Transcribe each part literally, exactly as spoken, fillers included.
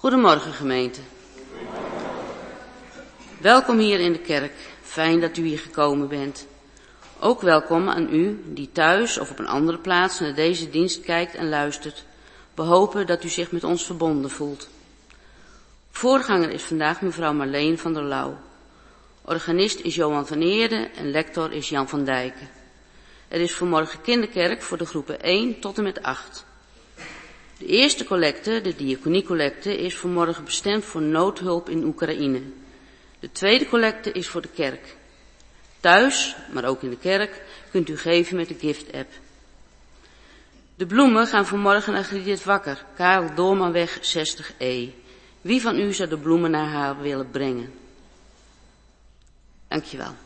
Goedemorgen gemeente. Welkom hier in de kerk. Fijn dat u hier gekomen bent. Ook welkom aan u die thuis of op een andere plaats naar deze dienst kijkt en luistert. We hopen dat u zich met ons verbonden voelt. Voorganger is vandaag mevrouw Marleen van der Lauw. Organist is Johan van Eerde en lector is Jan van Dijken. Er is vanmorgen kinderkerk voor de groepen één tot en met acht. De eerste collecte, de diaconiecollecte, is vanmorgen bestemd voor noodhulp in Oekraïne. De tweede collecte is voor de kerk. Thuis, maar ook in de kerk, kunt u geven met de gift-app. De bloemen gaan vanmorgen naar Griet Wakker, Karel Doormanweg zestig E. Wie van u zou de bloemen naar haar willen brengen? Dankjewel.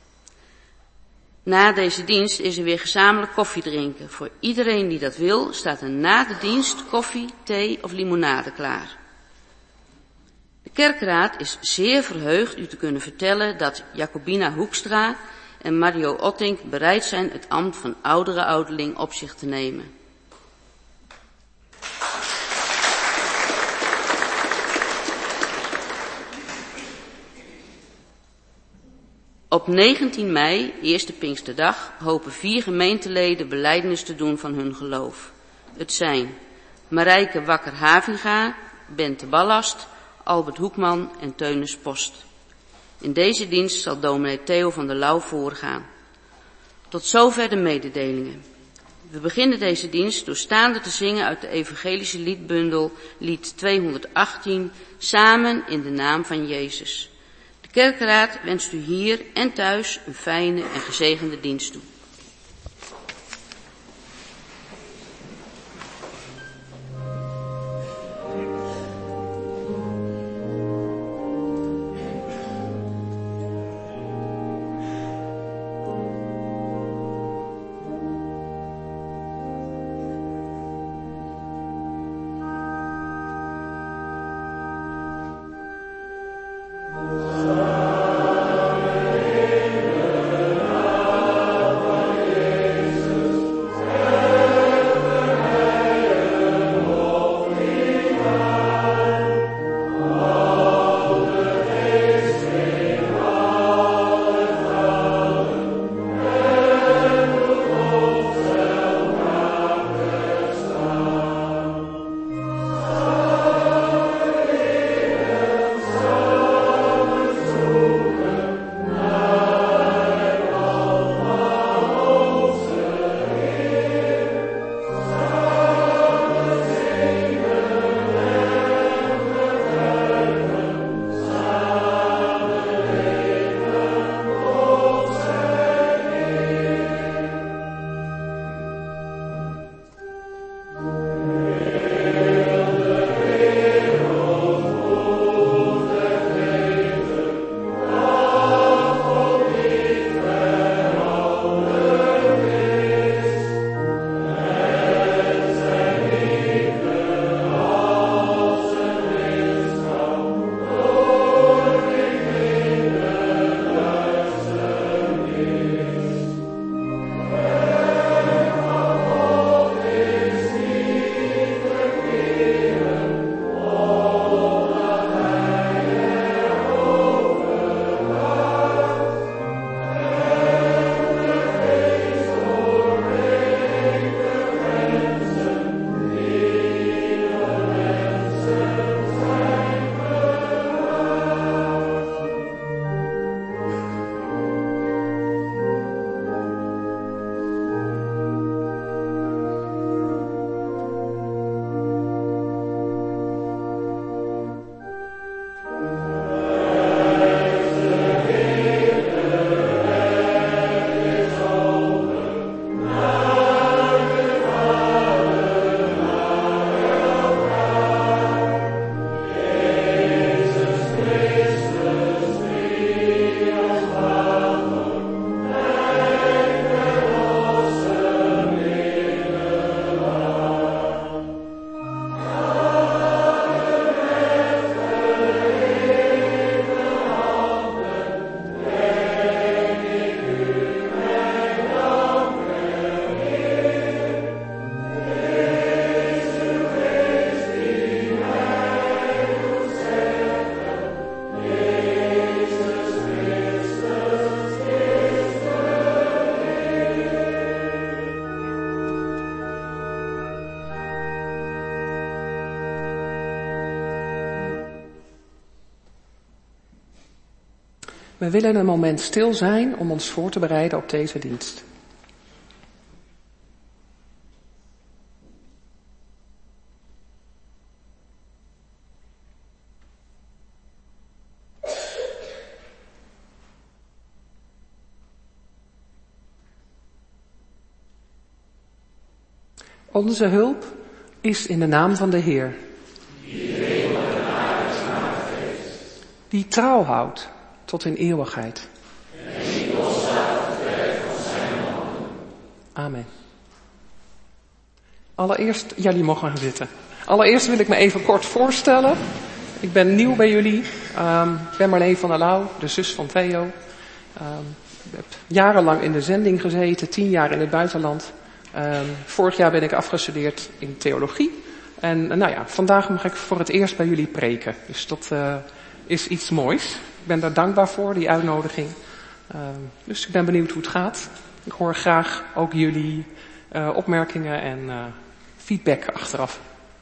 Na deze dienst is er weer gezamenlijk koffie drinken. Voor iedereen die dat wil, staat er na de dienst koffie, thee of limonade klaar. De kerkraad is zeer verheugd u te kunnen vertellen dat Jacobina Hoekstra en Mario Ottink bereid zijn het ambt van oudere ouderling op zich te nemen. Op negentien mei, eerste Pinksterdag, hopen vier gemeenteleden belijdenis te doen van hun geloof. Het zijn Marijke Wakker-Havinga, Bente Ballast, Albert Hoekman en Teunis Post. In deze dienst zal dominee Theo van der Lauw voorgaan. Tot zover de mededelingen. We beginnen deze dienst door staande te zingen uit de evangelische liedbundel lied tweehonderdachttien, Samen in de naam van Jezus. De kerkraad wenst u hier en thuis een fijne en gezegende dienst toe. Amen. We willen een moment stil zijn om ons voor te bereiden op deze dienst. Onze hulp is in de naam van de Heer, die trouw houdt tot in eeuwigheid. Amen. Allereerst, jullie mogen gaan zitten. Allereerst wil ik me even kort voorstellen. Ik ben nieuw bij jullie. Um, ik ben Marleen van der Lauw, de zus van Theo. Um, ik heb jarenlang in de zending gezeten, tien jaar in het buitenland. Um, vorig jaar ben ik afgestudeerd in theologie. En uh, nou ja, vandaag mag ik voor het eerst bij jullie preken. Dus dat uh, is iets moois. Ik ben daar dankbaar voor, die uitnodiging. Um, dus ik ben benieuwd hoe het gaat. Ik hoor graag ook jullie uh, opmerkingen en uh, feedback achteraf.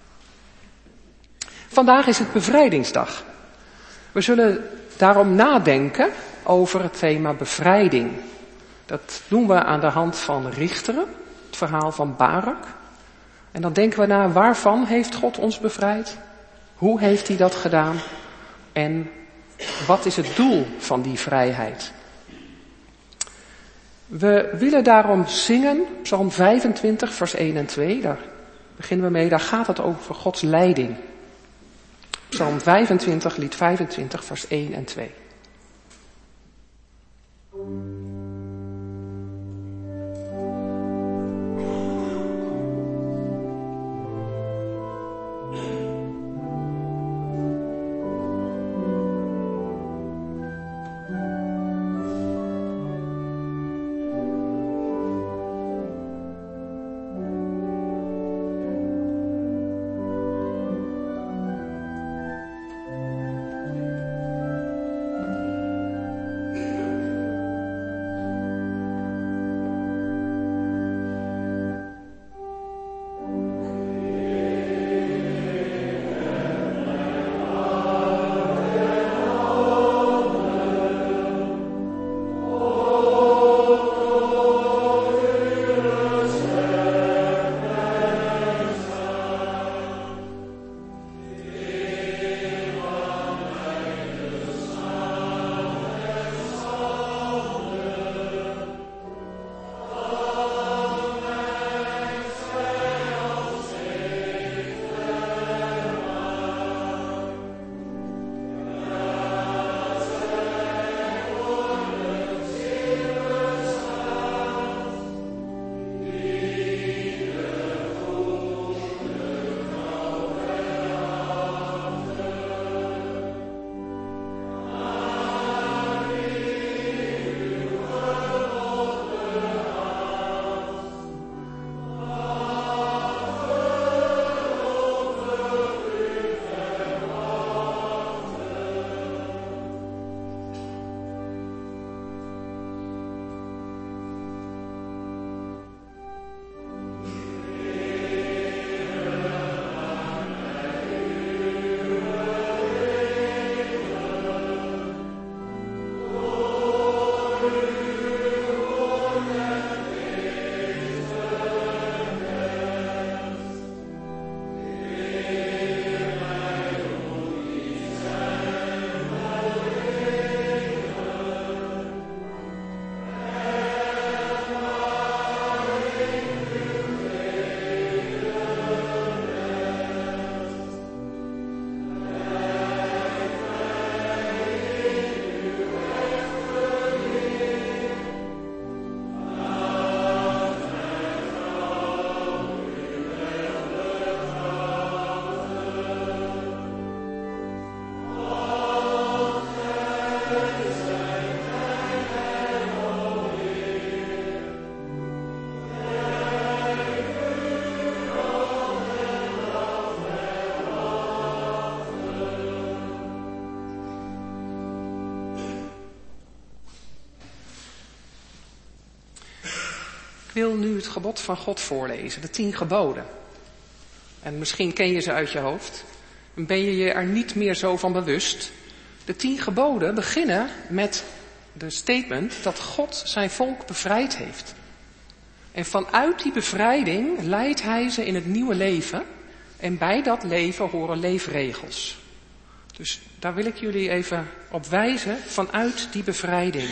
Vandaag is het bevrijdingsdag. We zullen daarom nadenken over het thema bevrijding. Dat doen we aan de hand van Richteren, het verhaal van Barak. En dan denken we na, waarvan heeft God ons bevrijd? Hoe heeft hij dat gedaan? En wat is het doel van die vrijheid? We willen daarom zingen, Psalm vijfentwintig, vers één en twee. Daar beginnen we mee, daar gaat het over Gods leiding. Psalm vijfentwintig, lied vijfentwintig, vers één en twee. Ik wil nu het gebod van God voorlezen, de tien geboden. En misschien ken je ze uit je hoofd. En ben je je er niet meer zo van bewust. De tien geboden beginnen met de statement dat God zijn volk bevrijd heeft. En vanuit die bevrijding leidt hij ze in het nieuwe leven. En bij dat leven horen leefregels. Dus daar wil ik jullie even op wijzen vanuit die bevrijding.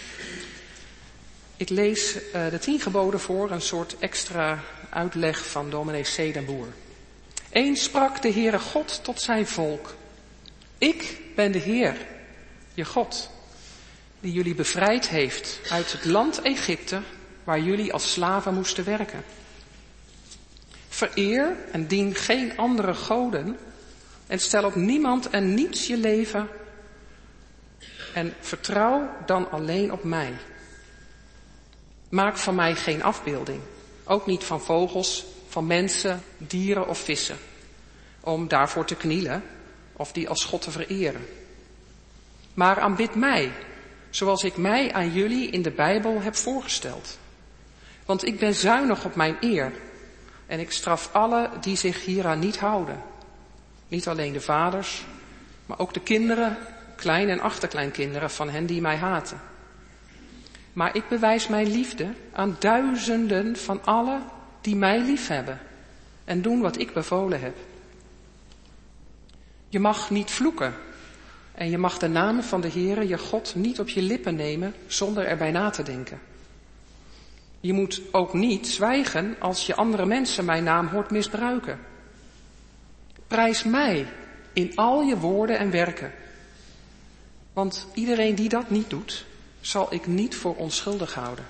Ik lees uh, de tien geboden voor, een soort extra uitleg van dominee C. den Boer. Eens sprak de Heere God tot zijn volk. Ik ben de Heer, je God, die jullie bevrijd heeft uit het land Egypte, waar jullie als slaven moesten werken. Vereer en dien geen andere goden en stel op niemand en niets je leven en vertrouw dan alleen op mij. Maak van mij geen afbeelding, ook niet van vogels, van mensen, dieren of vissen, om daarvoor te knielen of die als God te vereren. Maar aanbid mij, zoals ik mij aan jullie in de Bijbel heb voorgesteld. Want ik ben zuinig op mijn eer en ik straf alle die zich hieraan niet houden. Niet alleen de vaders, maar ook de kinderen, klein- en achterkleinkinderen van hen die mij haten. Maar ik bewijs mijn liefde aan duizenden van allen die mij liefhebben en doen wat ik bevolen heb. Je mag niet vloeken en je mag de naam van de Heere, je God, niet op je lippen nemen zonder erbij na te denken. Je moet ook niet zwijgen als je andere mensen mijn naam hoort misbruiken. Prijs mij in al je woorden en werken. Want iedereen die dat niet doet, zal ik niet voor onschuldig houden.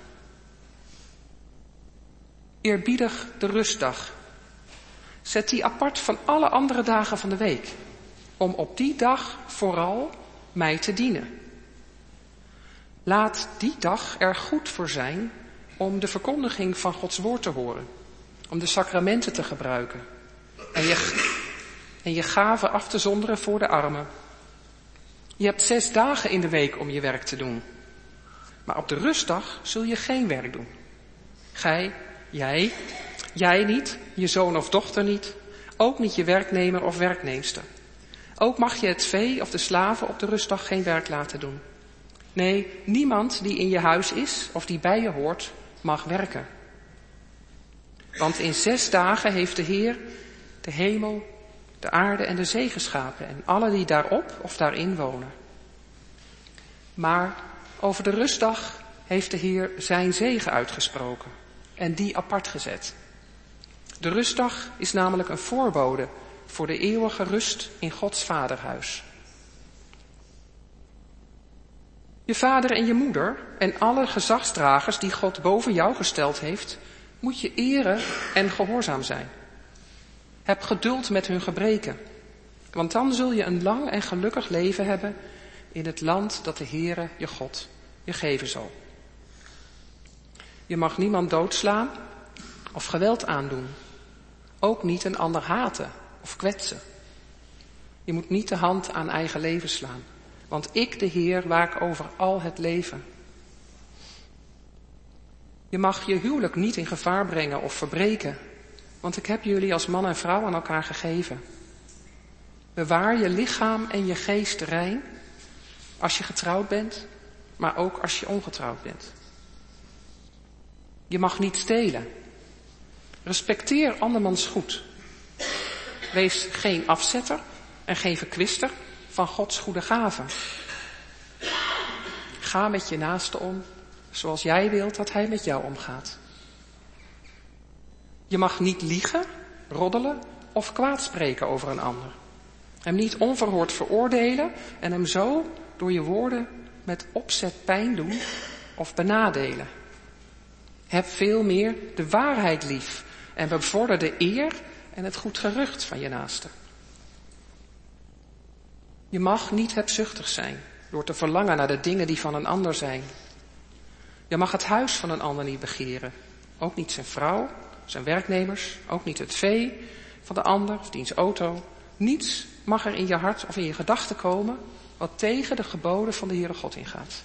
Eerbiedig de rustdag. Zet die apart van alle andere dagen van de week, om op die dag vooral mij te dienen. Laat die dag er goed voor zijn om de verkondiging van Gods woord te horen, om de sacramenten te gebruiken en je, en je gaven af te zonderen voor de armen. Je hebt zes dagen in de week om je werk te doen, maar op de rustdag zul je geen werk doen. Gij, jij, jij niet, je zoon of dochter niet, ook niet je werknemer of werkneemster. Ook mag je het vee of de slaven op de rustdag geen werk laten doen. Nee, niemand die in je huis is of die bij je hoort, mag werken. Want in zes dagen heeft de Heer de hemel, de aarde en de zee geschapen en alle die daarop of daarin wonen. Maar over de rustdag heeft de Heer zijn zegen uitgesproken en die apart gezet. De rustdag is namelijk een voorbode voor de eeuwige rust in Gods vaderhuis. Je vader en je moeder en alle gezagsdragers die God boven jou gesteld heeft, moet je eren en gehoorzaam zijn. Heb geduld met hun gebreken, want dan zul je een lang en gelukkig leven hebben in het land dat de Heere, je God, je geven zal. Je mag niemand doodslaan of geweld aandoen, ook niet een ander haten of kwetsen. Je moet niet de hand aan eigen leven slaan, want ik, de Heer, waak over al het leven. Je mag je huwelijk niet in gevaar brengen of verbreken, want ik heb jullie als man en vrouw aan elkaar gegeven. Bewaar je lichaam en je geest rein, als je getrouwd bent, maar ook als je ongetrouwd bent. Je mag niet stelen. Respecteer andermans goed. Wees geen afzetter en geen verkwister van Gods goede gaven. Ga met je naaste om, zoals jij wilt dat hij met jou omgaat. Je mag niet liegen, roddelen of kwaad spreken over een ander. Hem niet onverhoord veroordelen en hem zo door je woorden met opzet pijn doen of benadelen. Heb veel meer de waarheid lief en bevorder de eer en het goed gerucht van je naaste. Je mag niet hebzuchtig zijn door te verlangen naar de dingen die van een ander zijn. Je mag het huis van een ander niet begeren, ook niet zijn vrouw, zijn werknemers, ook niet het vee van de ander of diens auto. Niets mag er in je hart of in je gedachten komen wat tegen de geboden van de Heere God ingaat.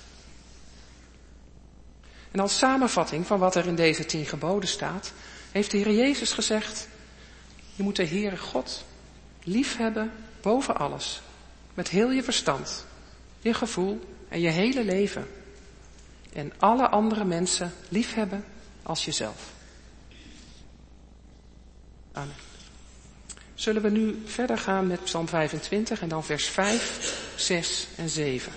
En als samenvatting van wat er in deze tien geboden staat, heeft de Heer Jezus gezegd: je moet de Heere God liefhebben boven alles, met heel je verstand, je gevoel en je hele leven. en alle andere mensen liefhebben als jezelf. Amen. Zullen we nu verder gaan met Psalm vijfentwintig en dan vers vijf, zes en zeven.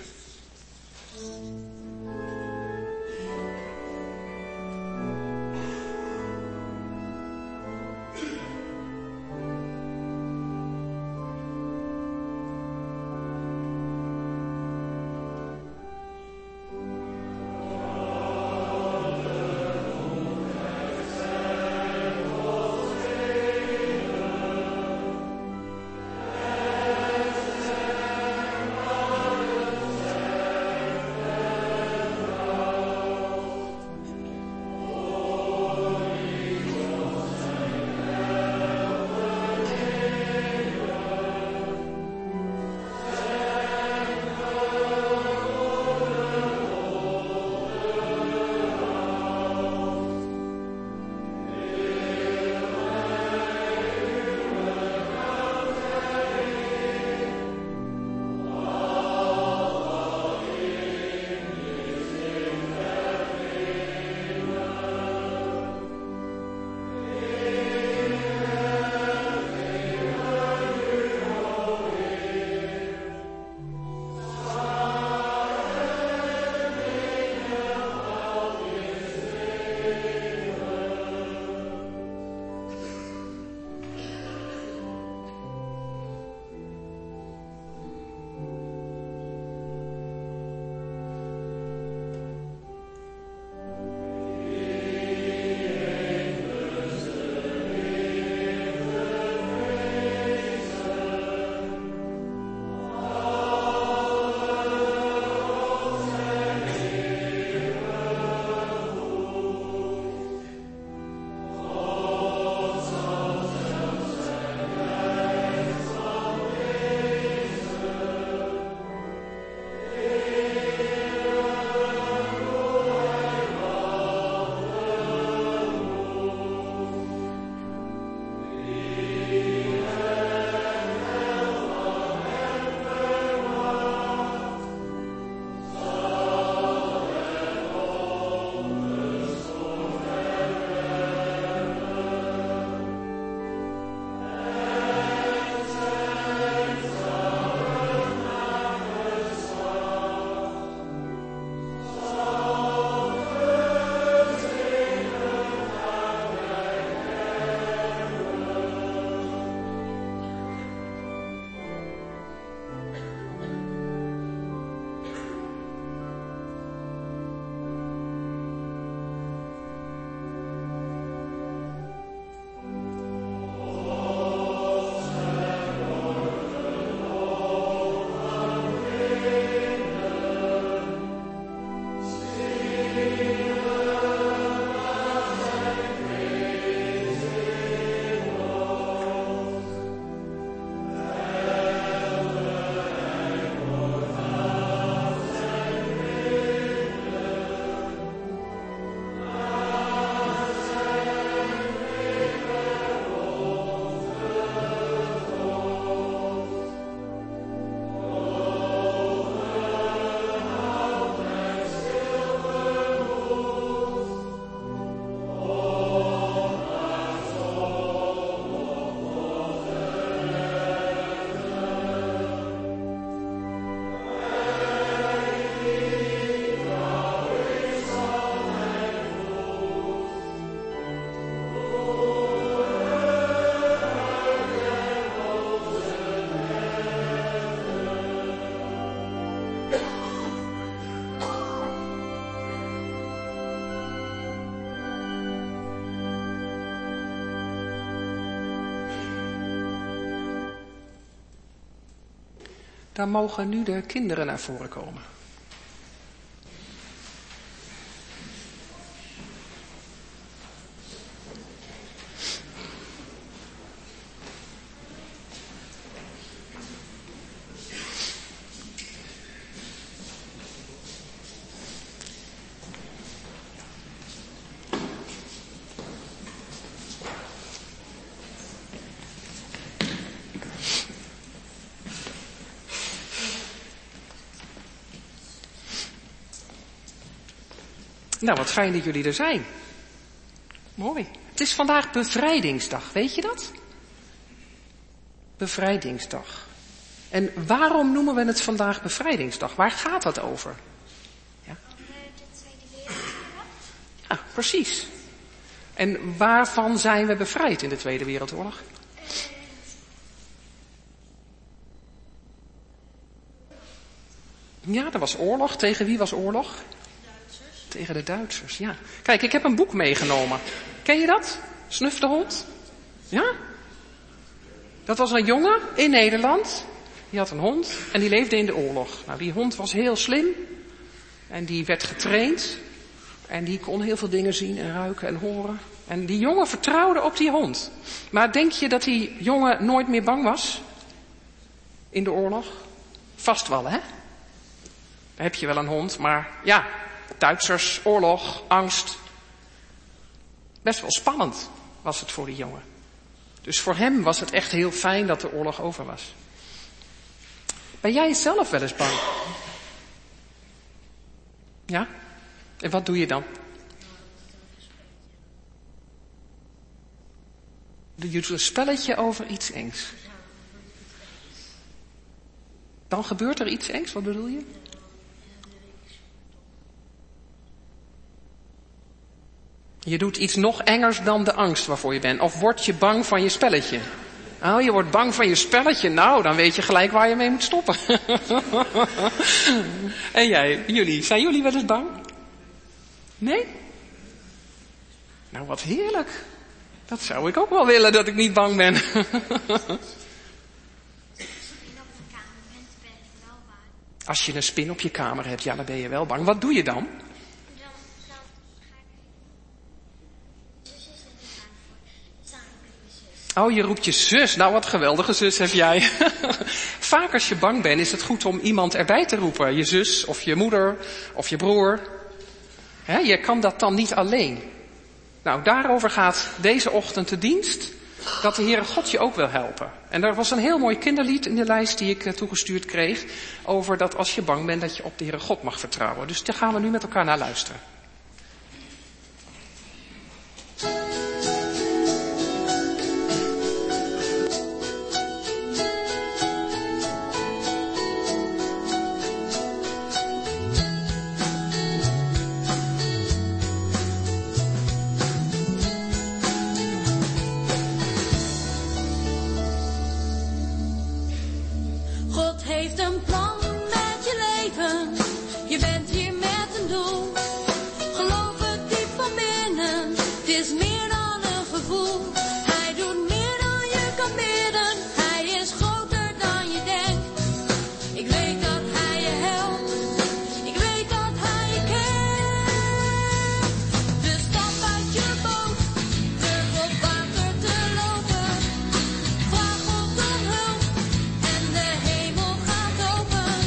Dan mogen nu de kinderen naar voren komen. Nou, wat fijn dat jullie er zijn. Mooi. Het is vandaag bevrijdingsdag, weet je dat? Bevrijdingsdag. En waarom noemen we het vandaag bevrijdingsdag? Waar gaat dat over? Ja, ja, precies. En waarvan zijn we bevrijd in de Tweede Wereldoorlog? Ja, er was oorlog. Tegen wie was oorlog? Duitsers. Tegen de Duitsers, ja. Kijk, ik heb een boek meegenomen. Ken je dat? Snuf de hond? Ja? Dat was een jongen in Nederland. Die had een hond en die leefde in de oorlog. Nou, die hond was heel slim. En die werd getraind. En die kon heel veel dingen zien en ruiken en horen. En die jongen vertrouwde op die hond. Maar denk je dat die jongen nooit meer bang was? In de oorlog? Vast wel, hè? Dan heb je wel een hond, maar ja, Duitsers, oorlog, angst. Best wel spannend was het voor die jongen. Dus voor hem was het echt heel fijn dat de oorlog over was. Ben jij zelf wel eens bang? Ja? En wat doe je dan? Doe je een spelletje over iets engs? Dan gebeurt er iets engs, wat bedoel je? Je doet iets nog engers dan de angst waarvoor je bent. Of word je bang van je spelletje? Oh, je wordt bang van je spelletje. Nou, dan weet je gelijk waar je mee moet stoppen. En jij, jullie, zijn jullie wel eens bang? Nee? Nou, wat heerlijk. Dat zou ik ook wel willen, dat ik niet bang ben. Als je een spin op je kamer hebt, ja, dan ben je wel bang. Wat doe je dan? Oh, je roept je zus. Nou, wat geweldige zus heb jij. Vaak als je bang bent, is het goed om iemand erbij te roepen. Je zus, of je moeder, of je broer. He, je kan dat dan niet alleen. Nou, daarover gaat deze ochtend de dienst. Dat de Heere God je ook wil helpen. En er was een heel mooi kinderlied in de lijst die ik toegestuurd kreeg. Over dat als je bang bent, dat je op de Heere God mag vertrouwen. Dus daar gaan we nu met elkaar naar luisteren. Vraag God om hulp en de hemel gaat open.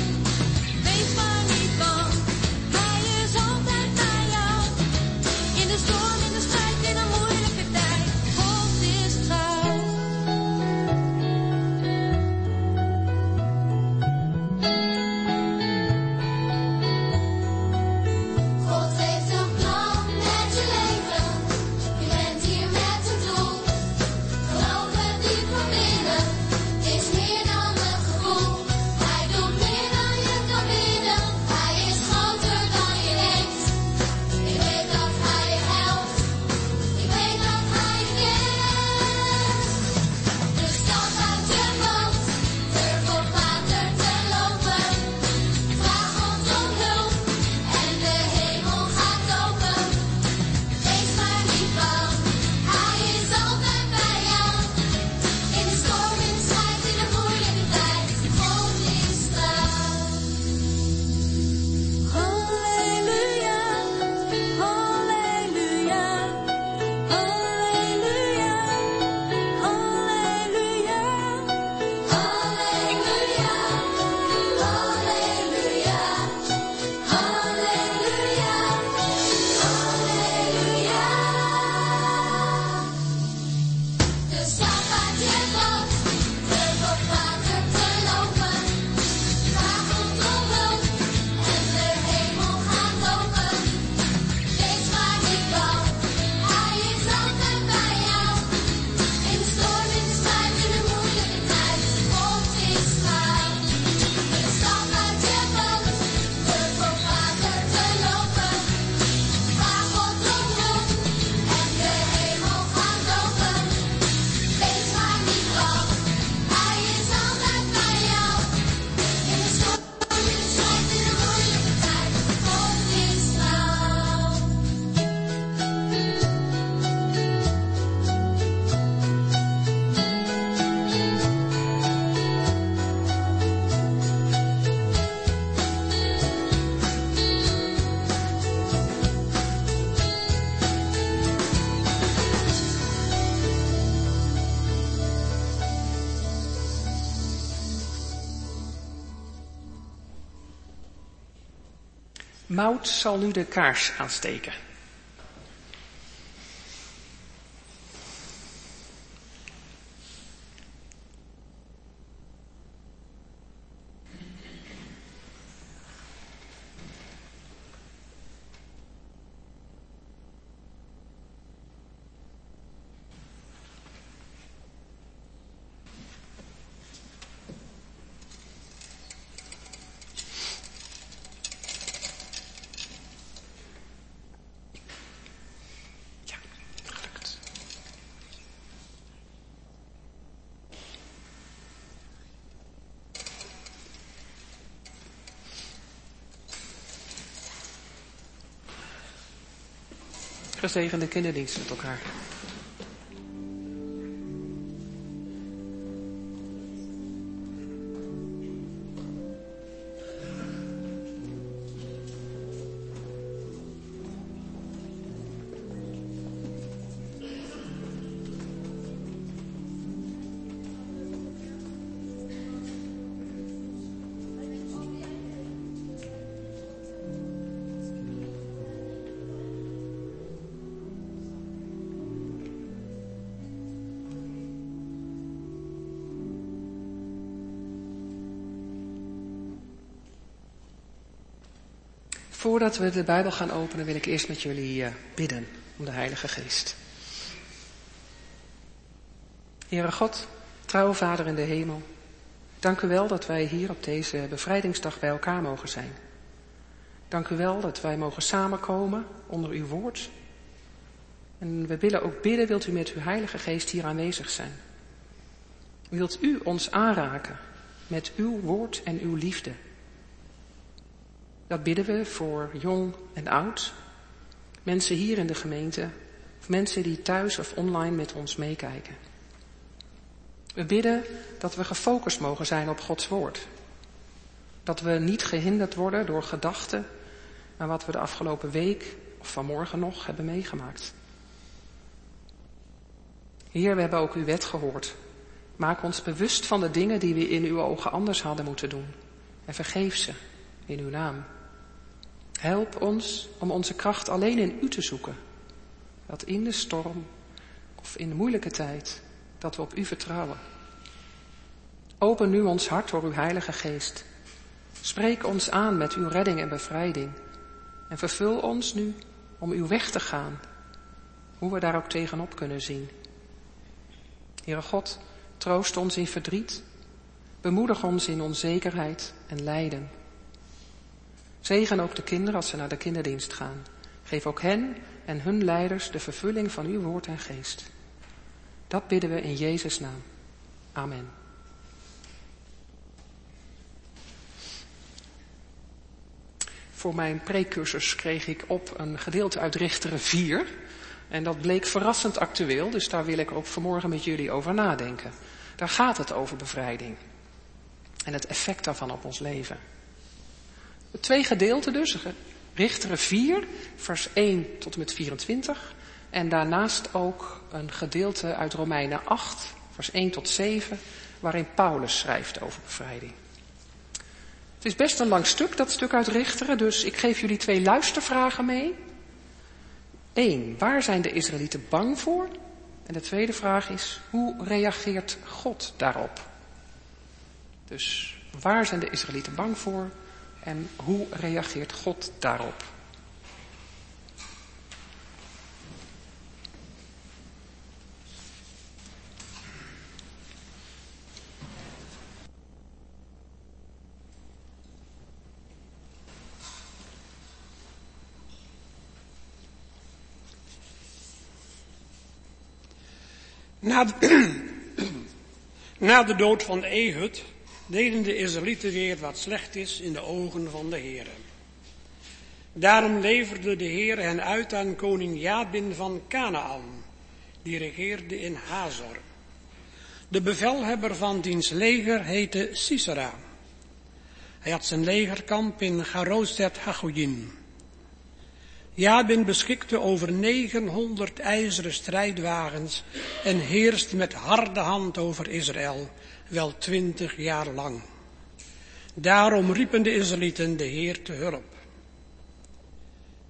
Maud zal nu de kaars aansteken. Gezegende kinderdienst met elkaar. Voordat we de Bijbel gaan openen, wil ik eerst met jullie uh, bidden om de Heilige Geest. Heere God, trouwe Vader in de hemel, dank u wel dat wij hier op deze bevrijdingsdag bij elkaar mogen zijn. Dank u wel dat wij mogen samenkomen onder uw woord. En we willen ook bidden, wilt u met uw Heilige Geest hier aanwezig zijn. Wilt u ons aanraken met uw woord en uw liefde. Dat bidden we voor jong en oud, mensen hier in de gemeente, of mensen die thuis of online met ons meekijken. We bidden dat we gefocust mogen zijn op Gods woord. Dat we niet gehinderd worden door gedachten aan wat we de afgelopen week of vanmorgen nog hebben meegemaakt. Heer, we hebben ook uw wet gehoord. Maak ons bewust van de dingen die we in uw ogen anders hadden moeten doen. En vergeef ze in uw naam. Help ons om onze kracht alleen in u te zoeken. Dat in de storm of in de moeilijke tijd, dat we op u vertrouwen. Open nu ons hart door uw Heilige Geest. Spreek ons aan met uw redding en bevrijding. En vervul ons nu om uw weg te gaan. Hoe we daar ook tegenop kunnen zien. Heere God, troost ons in verdriet. Bemoedig ons in onzekerheid en lijden. Zegen ook de kinderen als ze naar de kinderdienst gaan. Geef ook hen en hun leiders de vervulling van uw woord en geest. Dat bidden we in Jezus' naam. Amen. Voor mijn precursors kreeg ik op een gedeelte uit Richteren vier. En dat bleek verrassend actueel, dus daar wil ik ook vanmorgen met jullie over nadenken. Daar gaat het over bevrijding. En het effect daarvan op ons leven. Twee gedeelten dus, Richteren vier, vers één tot en met vierentwintig. En daarnaast ook een gedeelte uit Romeinen acht, vers één tot zeven, waarin Paulus schrijft over bevrijding. Het is best een lang stuk, dat stuk uit Richteren, dus ik geef jullie twee luistervragen mee. Eén, waar zijn de Israëlieten bang voor? En de tweede vraag is, hoe reageert God daarop? Dus waar zijn de Israëlieten bang voor? En hoe reageert God daarop? Na de, na de dood van Ehud deden de Israëlieten weer wat slecht is in de ogen van de Heere. Daarom leverde de Heere hen uit aan koning Jabin van Kanaan, die regeerde in Hazor. De bevelhebber van diens leger heette Sisera. Hij had zijn legerkamp in Charozet Hagoyim. Jabin beschikte over negenhonderd ijzeren strijdwagens en heerste met harde hand over Israël, wel twintig jaar lang. Daarom riepen de Israëlieten de Heer te hulp.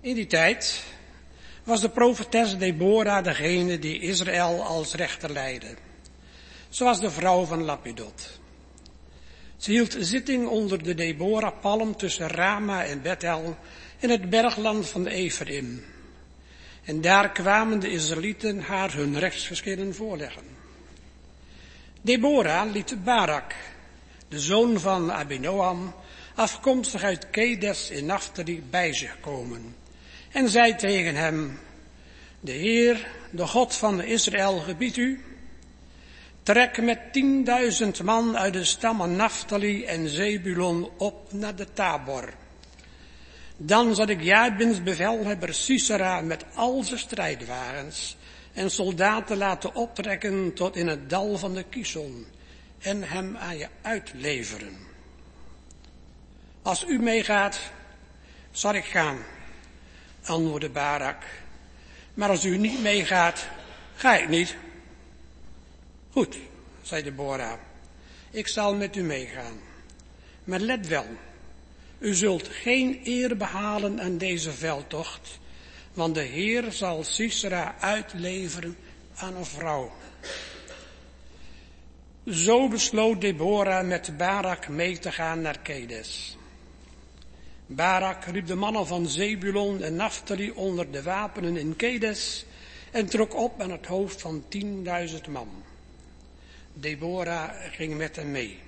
In die tijd was de profetes Deborah degene die Israël als rechter leidde. Ze was de vrouw van Lapidot. Ze hield zitting onder de Deborah-palm tussen Rama en Bethel in het bergland van de Ephraim. En daar kwamen de Israëlieten haar hun rechtsgeschillen voorleggen. Deborah liet Barak, de zoon van Abinoam, afkomstig uit Kedes in Naphtali, bij zich komen. En zei tegen hem: de Heer, de God van Israël, gebiedt u: trek met tienduizend man uit de stammen Naphtali en Zebulon op naar de Tabor. Dan zal ik Jabins bevelhebber Sisera met al zijn strijdwagens en soldaten laten optrekken tot in het dal van de Kison en hem aan je uitleveren. Als u meegaat, zal ik gaan, antwoordde Barak. Maar als u niet meegaat, ga ik niet. Goed, zei Deborah, ik zal met u meegaan. Maar let wel, u zult geen eer behalen aan deze veldtocht, want de Heer zal Sisera uitleveren aan een vrouw. Zo besloot Deborah met Barak mee te gaan naar Kedes. Barak riep de mannen van Zebulon en Naphtali onder de wapenen in Kedes en trok op aan het hoofd van tienduizend man. Deborah ging met hem mee.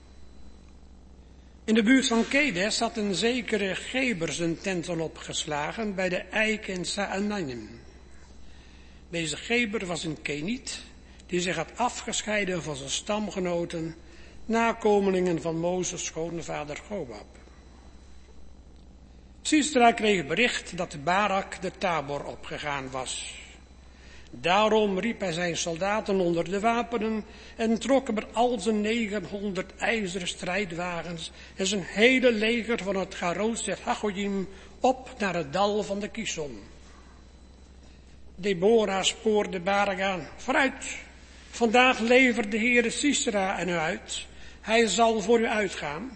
In de buurt van Kedes had een zekere Geber zijn tenten opgeslagen bij de eik in Saananim. Deze Geber was een Keniet die zich had afgescheiden van zijn stamgenoten, nakomelingen van Mozes schoonvader Gobab. Sisera kreeg bericht dat Barak de Tabor opgegaan was. Daarom riep hij zijn soldaten onder de wapenen en trok met al zijn negenhonderd ijzeren strijdwagens en zijn hele leger van het Garozet Hagoyim op naar het dal van de Kison. Deborah spoorde Barak aan: vooruit, vandaag levert de Heere Sisera aan u uit, hij zal voor u uitgaan.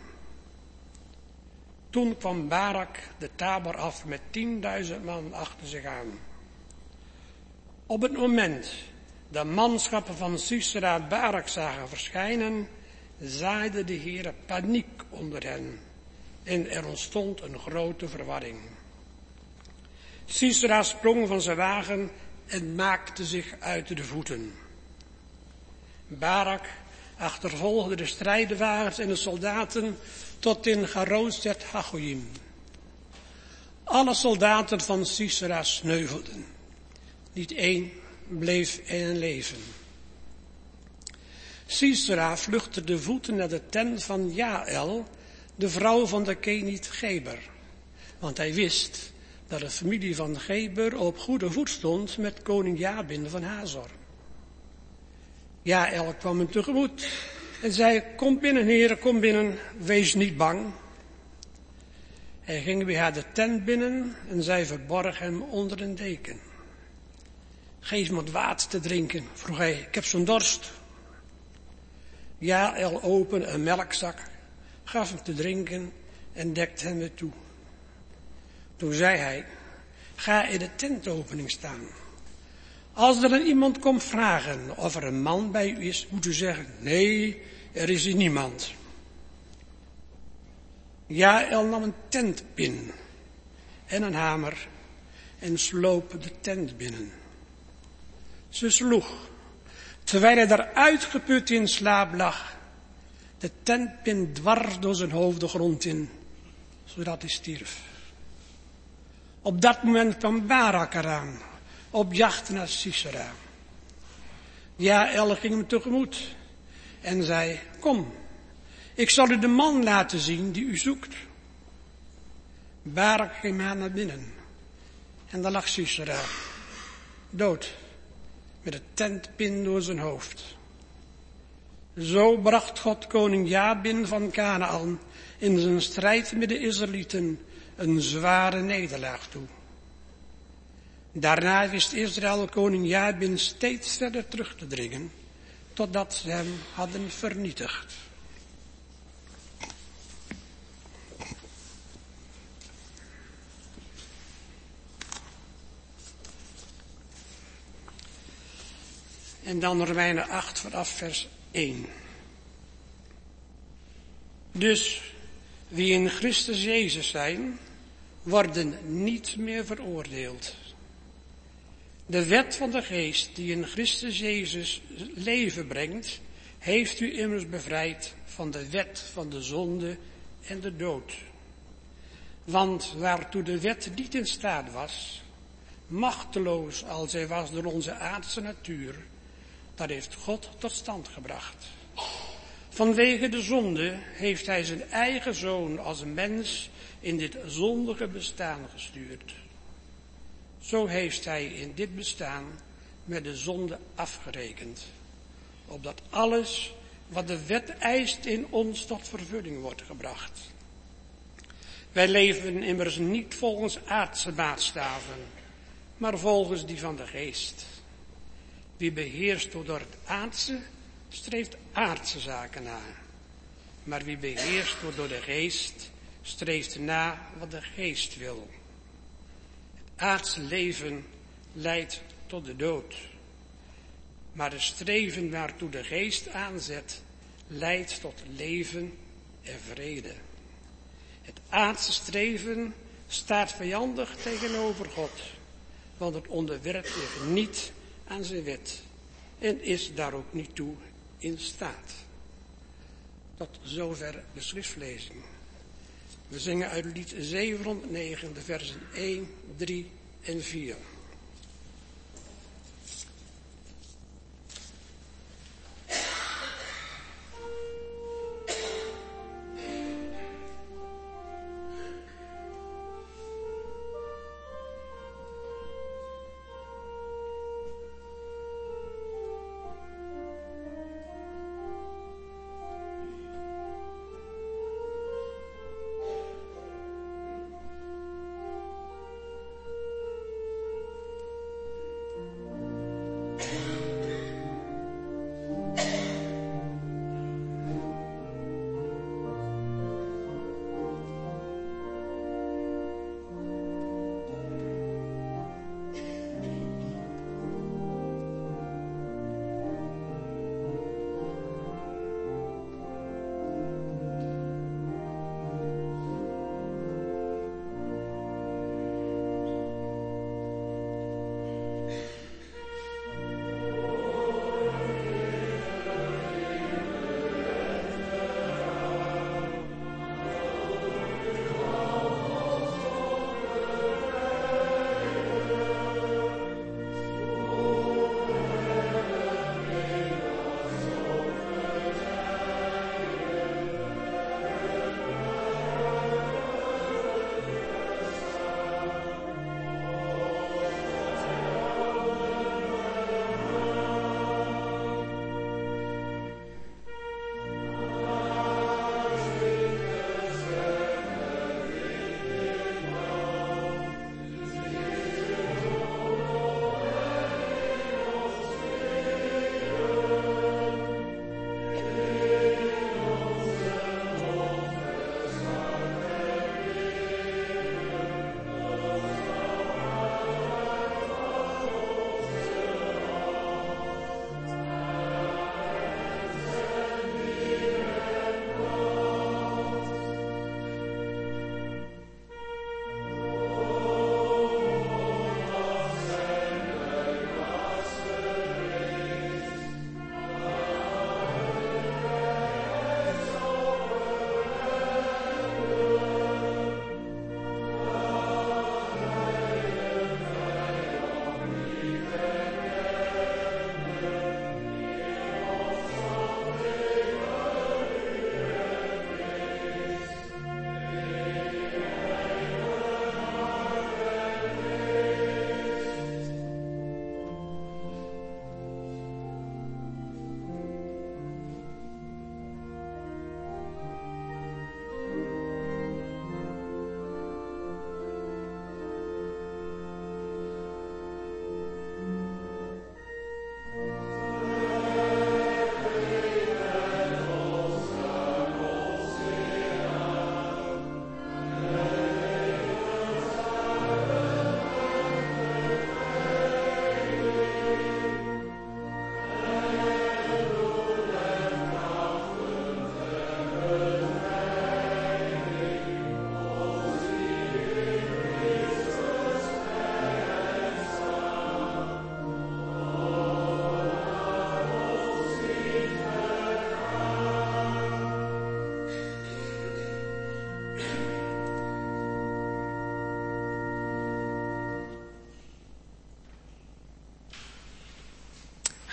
Toen kwam Barak de Tabor af met tienduizend man achter zich aan. Op het moment dat manschappen van Sisera Barak zagen verschijnen, zaaide de Heere paniek onder hen en er ontstond een grote verwarring. Sisera sprong van zijn wagen en maakte zich uit de voeten. Barak achtervolgde de strijdwagens en de soldaten tot in Garozet Hagoyim. Alle soldaten van Sisera sneuvelden. Niet één bleef in leven. Sisera vluchtte de voeten naar de tent van Jaël, de vrouw van de Keniet Geber. Want hij wist dat de familie van Geber op goede voet stond met koning Jabin van Hazor. Jaël kwam hem tegemoet en zei: kom binnen, heren, kom binnen, wees niet bang. Hij ging bij haar de tent binnen en zij verborg hem onder een deken. Geef me wat water te drinken, vroeg hij, ik heb zo'n dorst. Jaël opende een melkzak, gaf hem te drinken en dekte hem weer toe. Toen zei hij: ga in de tentopening staan. Als er dan iemand komt vragen of er een man bij u is, moet u zeggen: nee, er is hier niemand. Jaël nam een tentpin en een hamer en sloop de tent binnen. Ze sloeg, terwijl hij daar uitgeput in slaap lag, de tentpin dwars door zijn hoofd de grond in, zodat hij stierf. Op dat moment kwam Barak eraan, op jacht naar Sisera. Jaël ging hem tegemoet en zei: kom, ik zal u de man laten zien die u zoekt. Barak ging maar naar binnen en daar lag Sisera, dood, met de tentpin door zijn hoofd. Zo bracht God koning Jabin van Kanaan in zijn strijd met de Israëlieten een zware nederlaag toe. Daarna wist Israël koning Jabin steeds verder terug te dringen, totdat ze hem hadden vernietigd. En dan Romeinen acht vanaf vers één. Dus wie in Christus Jezus zijn, worden niet meer veroordeeld. De wet van de geest die in Christus Jezus leven brengt, heeft u immers bevrijd van de wet van de zonde en de dood. Want waartoe de wet niet in staat was, machteloos als zij was door onze aardse natuur, dat heeft God tot stand gebracht. Vanwege de zonde heeft hij zijn eigen zoon als mens in dit zondige bestaan gestuurd. Zo heeft hij in dit bestaan met de zonde afgerekend, opdat alles wat de wet eist in ons tot vervulling wordt gebracht. Wij leven immers niet volgens aardse maatstaven, maar volgens die van de geest. Wie beheerst wordt door het aardse, streeft aardse zaken na. Maar wie beheerst wordt door de geest, streeft na wat de geest wil. Het aardse leven leidt tot de dood. Maar de streven waartoe de geest aanzet, leidt tot leven en vrede. Het aardse streven staat vijandig tegenover God, want het onderwerpt zich niet aan zijn wet en is daar ook niet toe in staat. Tot zover de schriftlezing. We zingen uit lied zevenhonderdnegen, de versen één, drie en vier.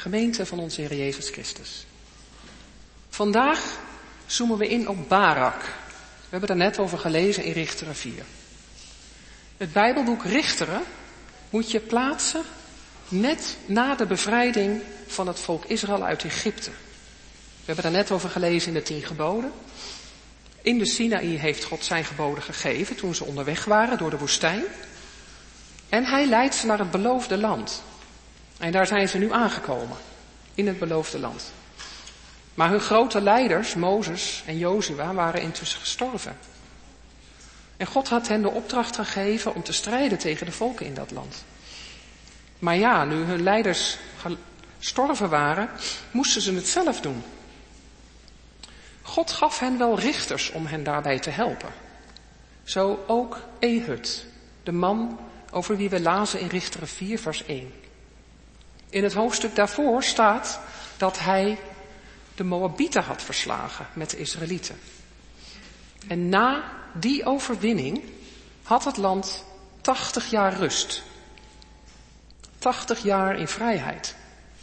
Gemeente van onze Heer Jezus Christus. Vandaag zoomen we in op Barak. We hebben daar net over gelezen in Richteren vier. Het Bijbelboek Richteren moet je plaatsen net na de bevrijding van het volk Israël uit Egypte. We hebben daar net over gelezen in de tien geboden. In de Sinaï heeft God zijn geboden gegeven toen ze onderweg waren door de woestijn. En hij leidt ze naar het beloofde land. En daar zijn ze nu aangekomen, in het beloofde land. Maar hun grote leiders, Mozes en Jozua, waren intussen gestorven. En God had hen de opdracht gegeven om te strijden tegen de volken in dat land. Maar ja, nu hun leiders gestorven waren, moesten ze het zelf doen. God gaf hen wel richters om hen daarbij te helpen. Zo ook Ehud, de man over wie we lazen in Richteren vier vers één. In het hoofdstuk daarvoor staat dat hij de Moabieten had verslagen met de Israëlieten. En na die overwinning had het land tachtig jaar rust. tachtig jaar in vrijheid.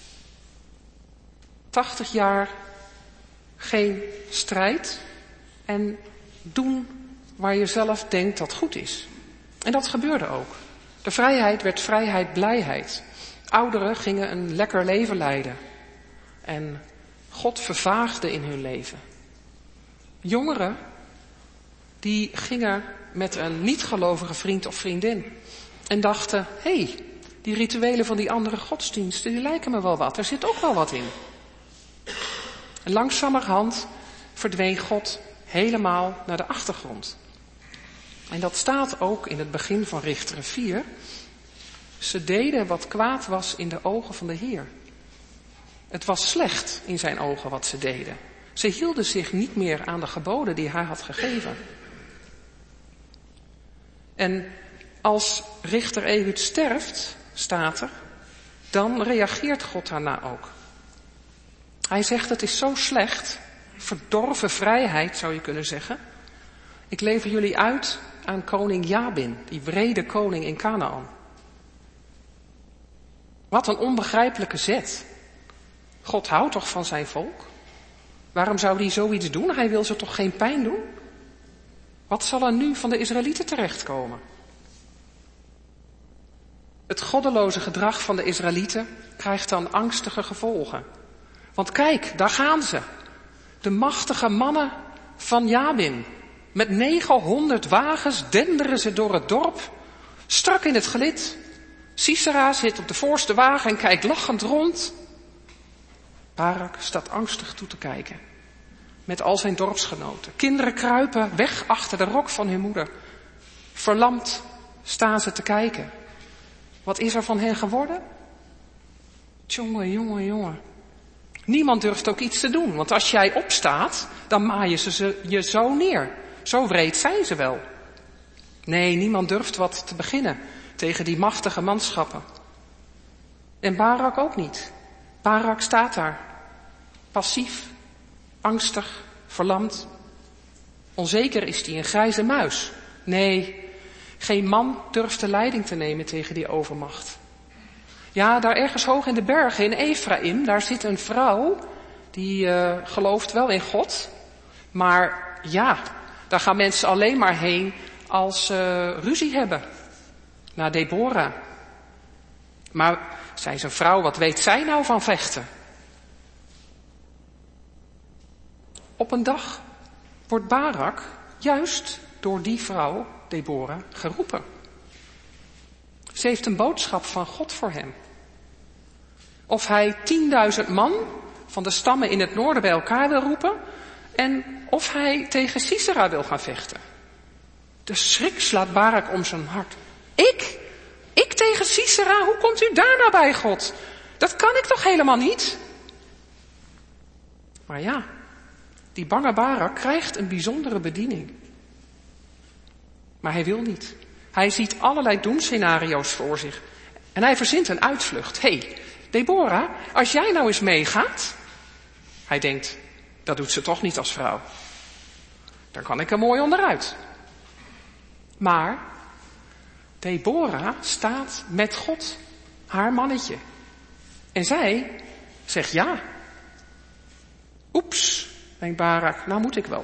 tachtig jaar geen strijd en doen waar je zelf denkt dat goed is. En dat gebeurde ook. De vrijheid werd vrijheid, blijheid. Ouderen gingen een lekker leven leiden. En God vervaagde in hun leven. Jongeren, die gingen met een niet-gelovige vriend of vriendin. En dachten, hé, hey, die rituelen van die andere godsdiensten, die lijken me wel wat. Er zit ook wel wat in. En langzamerhand verdween God helemaal naar de achtergrond. En dat staat ook in het begin van Richteren vier. Ze deden wat kwaad was in de ogen van de Heer. Het was slecht in zijn ogen wat ze deden. Ze hielden zich niet meer aan de geboden die hij had gegeven. En als richter Ehud sterft, staat er, dan reageert God daarna ook. Hij zegt, het is zo slecht, verdorven vrijheid zou je kunnen zeggen. Ik lever jullie uit aan koning Jabin, die wrede koning in Kanaan. Wat een onbegrijpelijke zet. God houdt toch van zijn volk? Waarom zou hij zoiets doen? Hij wil ze toch geen pijn doen? Wat zal er nu van de Israëlieten terechtkomen? Het goddeloze gedrag van de Israëlieten krijgt dan angstige gevolgen. Want kijk, daar gaan ze. De machtige mannen van Jabin. Met negenhonderd wagens denderen ze door het dorp, strak in het gelid. Sisera zit op de voorste wagen en kijkt lachend rond. Barak staat angstig toe te kijken, met al zijn dorpsgenoten. Kinderen kruipen weg achter de rok van hun moeder. Verlamd staan ze te kijken. Wat is er van hen geworden? Jongen, jongen, jongen. Niemand durft ook iets te doen, want als jij opstaat, dan maaien ze je zo neer. Zo wreed zijn ze wel. Nee, niemand durft wat te beginnen tegen die machtige manschappen. En Barak ook niet. Barak staat daar, passief, angstig, verlamd. Onzeker is hij een grijze muis. Nee, geen man durft de leiding te nemen tegen die overmacht. Ja, daar ergens hoog in de bergen, in Efraïm, daar zit een vrouw die uh, gelooft wel in God. Maar ja, daar gaan mensen alleen maar heen als ze uh, ruzie hebben. Naar Deborah. Maar zij is een vrouw, wat weet zij nou van vechten? Op een dag wordt Barak juist door die vrouw, Deborah, geroepen. Ze heeft een boodschap van God voor hem. Of hij tienduizend man van de stammen in het noorden bij elkaar wil roepen en of hij tegen Sisera wil gaan vechten. De schrik slaat Barak om zijn hart. Ik? Ik tegen Sisera? Hoe komt u daar nou bij, God? Dat kan ik toch helemaal niet? Maar ja, die bange Barak krijgt een bijzondere bediening. Maar hij wil niet. Hij ziet allerlei doemscenario's voor zich. En hij verzint een uitvlucht. Hé, hey, Deborah, als jij nou eens meegaat. Hij denkt, dat doet ze toch niet als vrouw. Dan kan ik er mooi onderuit. Maar Deborah staat met God, haar mannetje. En zij Zeg ja. Oeps, denkt Barak, nou moet ik wel.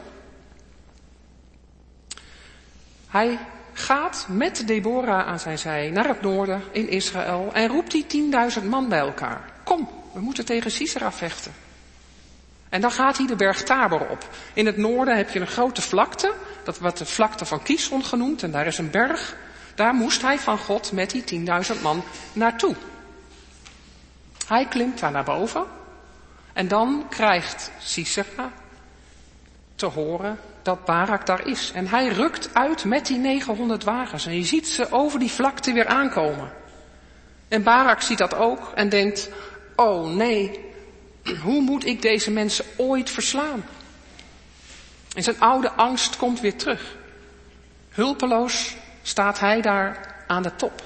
Hij gaat met Deborah aan zijn zij naar het noorden in Israël en roept die tienduizend man bij elkaar. Kom, we moeten tegen Sisera vechten. En dan gaat hij de berg Tabor op. In het noorden heb je een grote vlakte, dat wordt de vlakte van Kishon genoemd, en daar is een berg. Daar moest hij van God met die tienduizend man naartoe. Hij klimt daar naar boven en dan krijgt Sisera te horen dat Barak daar is. En hij rukt uit met die negenhonderd wagens en je ziet ze over die vlakte weer aankomen. En Barak ziet dat ook en denkt, oh nee, hoe moet ik deze mensen ooit verslaan? En zijn oude angst komt weer terug. Hulpeloos staat hij daar aan de top.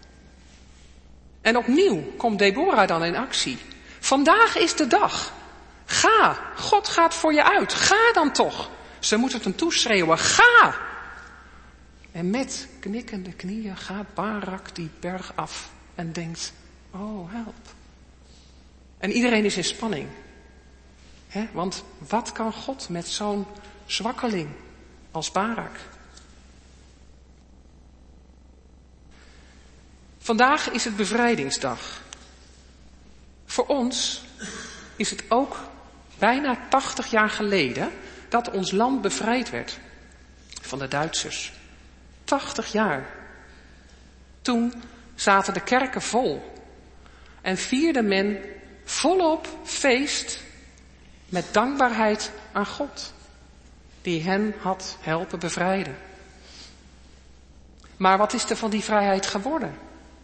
En opnieuw komt Deborah dan in actie. Vandaag is de dag. Ga, God gaat voor je uit. Ga dan toch. Ze moeten het hem toeschreeuwen. Ga! En met knikkende knieën gaat Barak die berg af en denkt, oh help. En iedereen is in spanning. He, want wat kan God met zo'n zwakkeling als Barak? Vandaag is het bevrijdingsdag. Voor ons is het ook bijna tachtig jaar geleden dat ons land bevrijd werd van de Duitsers. tachtig jaar. Toen zaten de kerken vol en vierde men volop feest met dankbaarheid aan God, die hen had helpen bevrijden. Maar wat is er van die vrijheid geworden?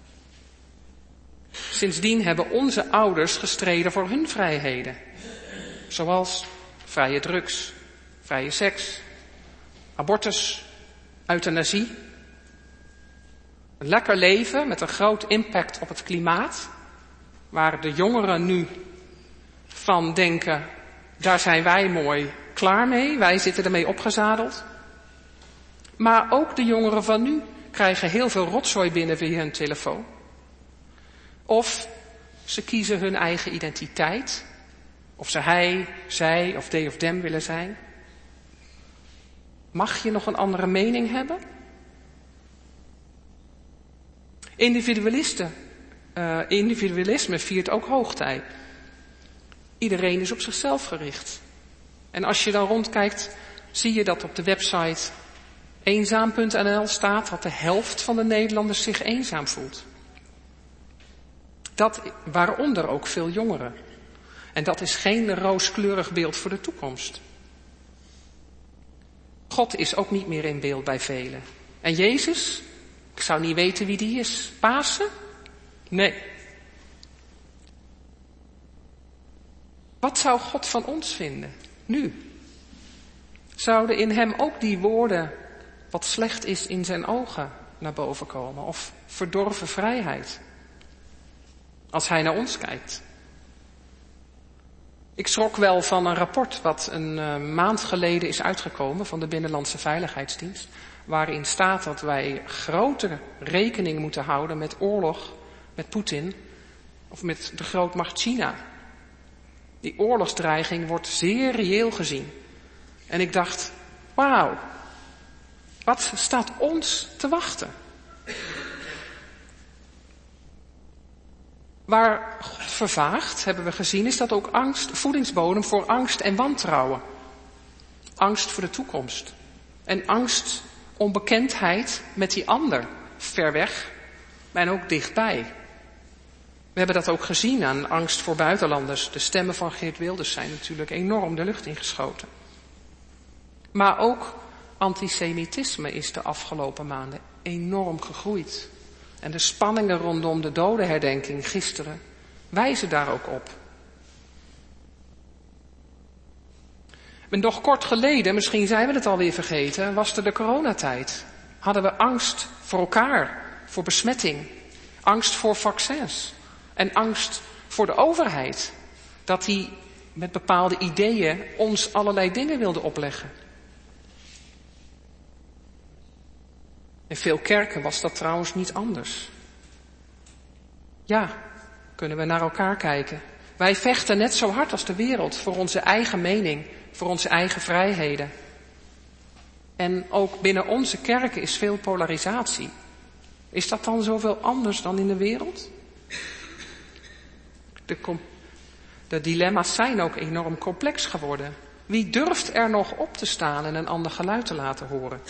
Sindsdien hebben onze ouders gestreden voor hun vrijheden. Zoals vrije drugs, vrije seks, abortus, euthanasie. Een lekker leven met een groot impact op het klimaat. Waar de jongeren nu van denken, daar zijn wij mooi klaar mee. Wij zitten ermee opgezadeld. Maar ook de jongeren van nu krijgen heel veel rotzooi binnen via hun telefoon. Of ze kiezen hun eigen identiteit. Of ze hij, zij of they of them willen zijn. Mag je nog een andere mening hebben? Individualisten, uh, individualisme viert ook hoogtij. Iedereen is op zichzelf gericht. En als je dan rondkijkt, zie je dat op de website eenzaam punt n l staat dat de helft van de Nederlanders zich eenzaam voelt. Dat, waaronder ook veel jongeren. En dat is geen rooskleurig beeld voor de toekomst. God is ook niet meer in beeld bij velen. En Jezus? Ik zou niet weten wie die is. Pasen? Nee. Wat zou God van ons vinden? Nu? Zouden in hem ook die woorden, wat slecht is in zijn ogen, naar boven komen? Of verdorven vrijheid? Als hij naar ons kijkt. Ik schrok wel van een rapport wat een uh, maand geleden is uitgekomen van de Binnenlandse Veiligheidsdienst. Waarin staat dat wij grote rekening moeten houden met oorlog met Poetin of met de grootmacht China. Die oorlogsdreiging wordt zeer reëel gezien. En ik dacht, wauw, wat staat ons te wachten? Waar God vervaagt, hebben we gezien, is dat ook angst, voedingsbodem voor angst en wantrouwen. Angst voor de toekomst. En angst, onbekendheid met die ander, ver weg, en ook dichtbij. We hebben dat ook gezien aan angst voor buitenlanders. De stemmen van Geert Wilders zijn natuurlijk enorm de lucht ingeschoten. Maar ook antisemitisme is de afgelopen maanden enorm gegroeid. En de spanningen rondom de dodenherdenking gisteren wijzen daar ook op. En nog kort geleden, misschien zijn we het alweer vergeten, was er de coronatijd. Hadden we angst voor elkaar, voor besmetting, angst voor vaccins en angst voor de overheid. Dat die met bepaalde ideeën ons allerlei dingen wilde opleggen. In veel kerken was dat trouwens niet anders. Ja, kunnen we naar elkaar kijken. Wij vechten net zo hard als de wereld voor onze eigen mening, voor onze eigen vrijheden. En ook binnen onze kerken is veel polarisatie. Is dat dan zoveel anders dan in de wereld? De, de dilemma's zijn ook enorm complex geworden. Wie durft er nog op te staan en een ander geluid te laten horen?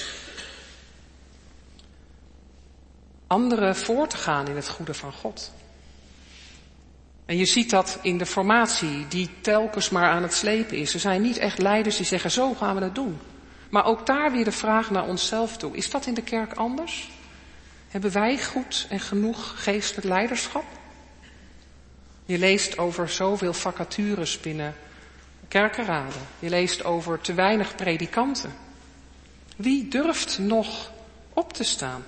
Anderen voor te gaan in het goede van God. En je ziet dat in de formatie die telkens maar aan het slepen is. Er zijn niet echt leiders die zeggen, zo gaan we het doen. Maar ook daar weer de vraag naar onszelf toe. Is dat in de kerk anders? Hebben wij goed en genoeg geestelijk leiderschap? Je leest over zoveel vacatures binnen kerkenraden. Je leest over te weinig predikanten. Wie durft nog op te staan?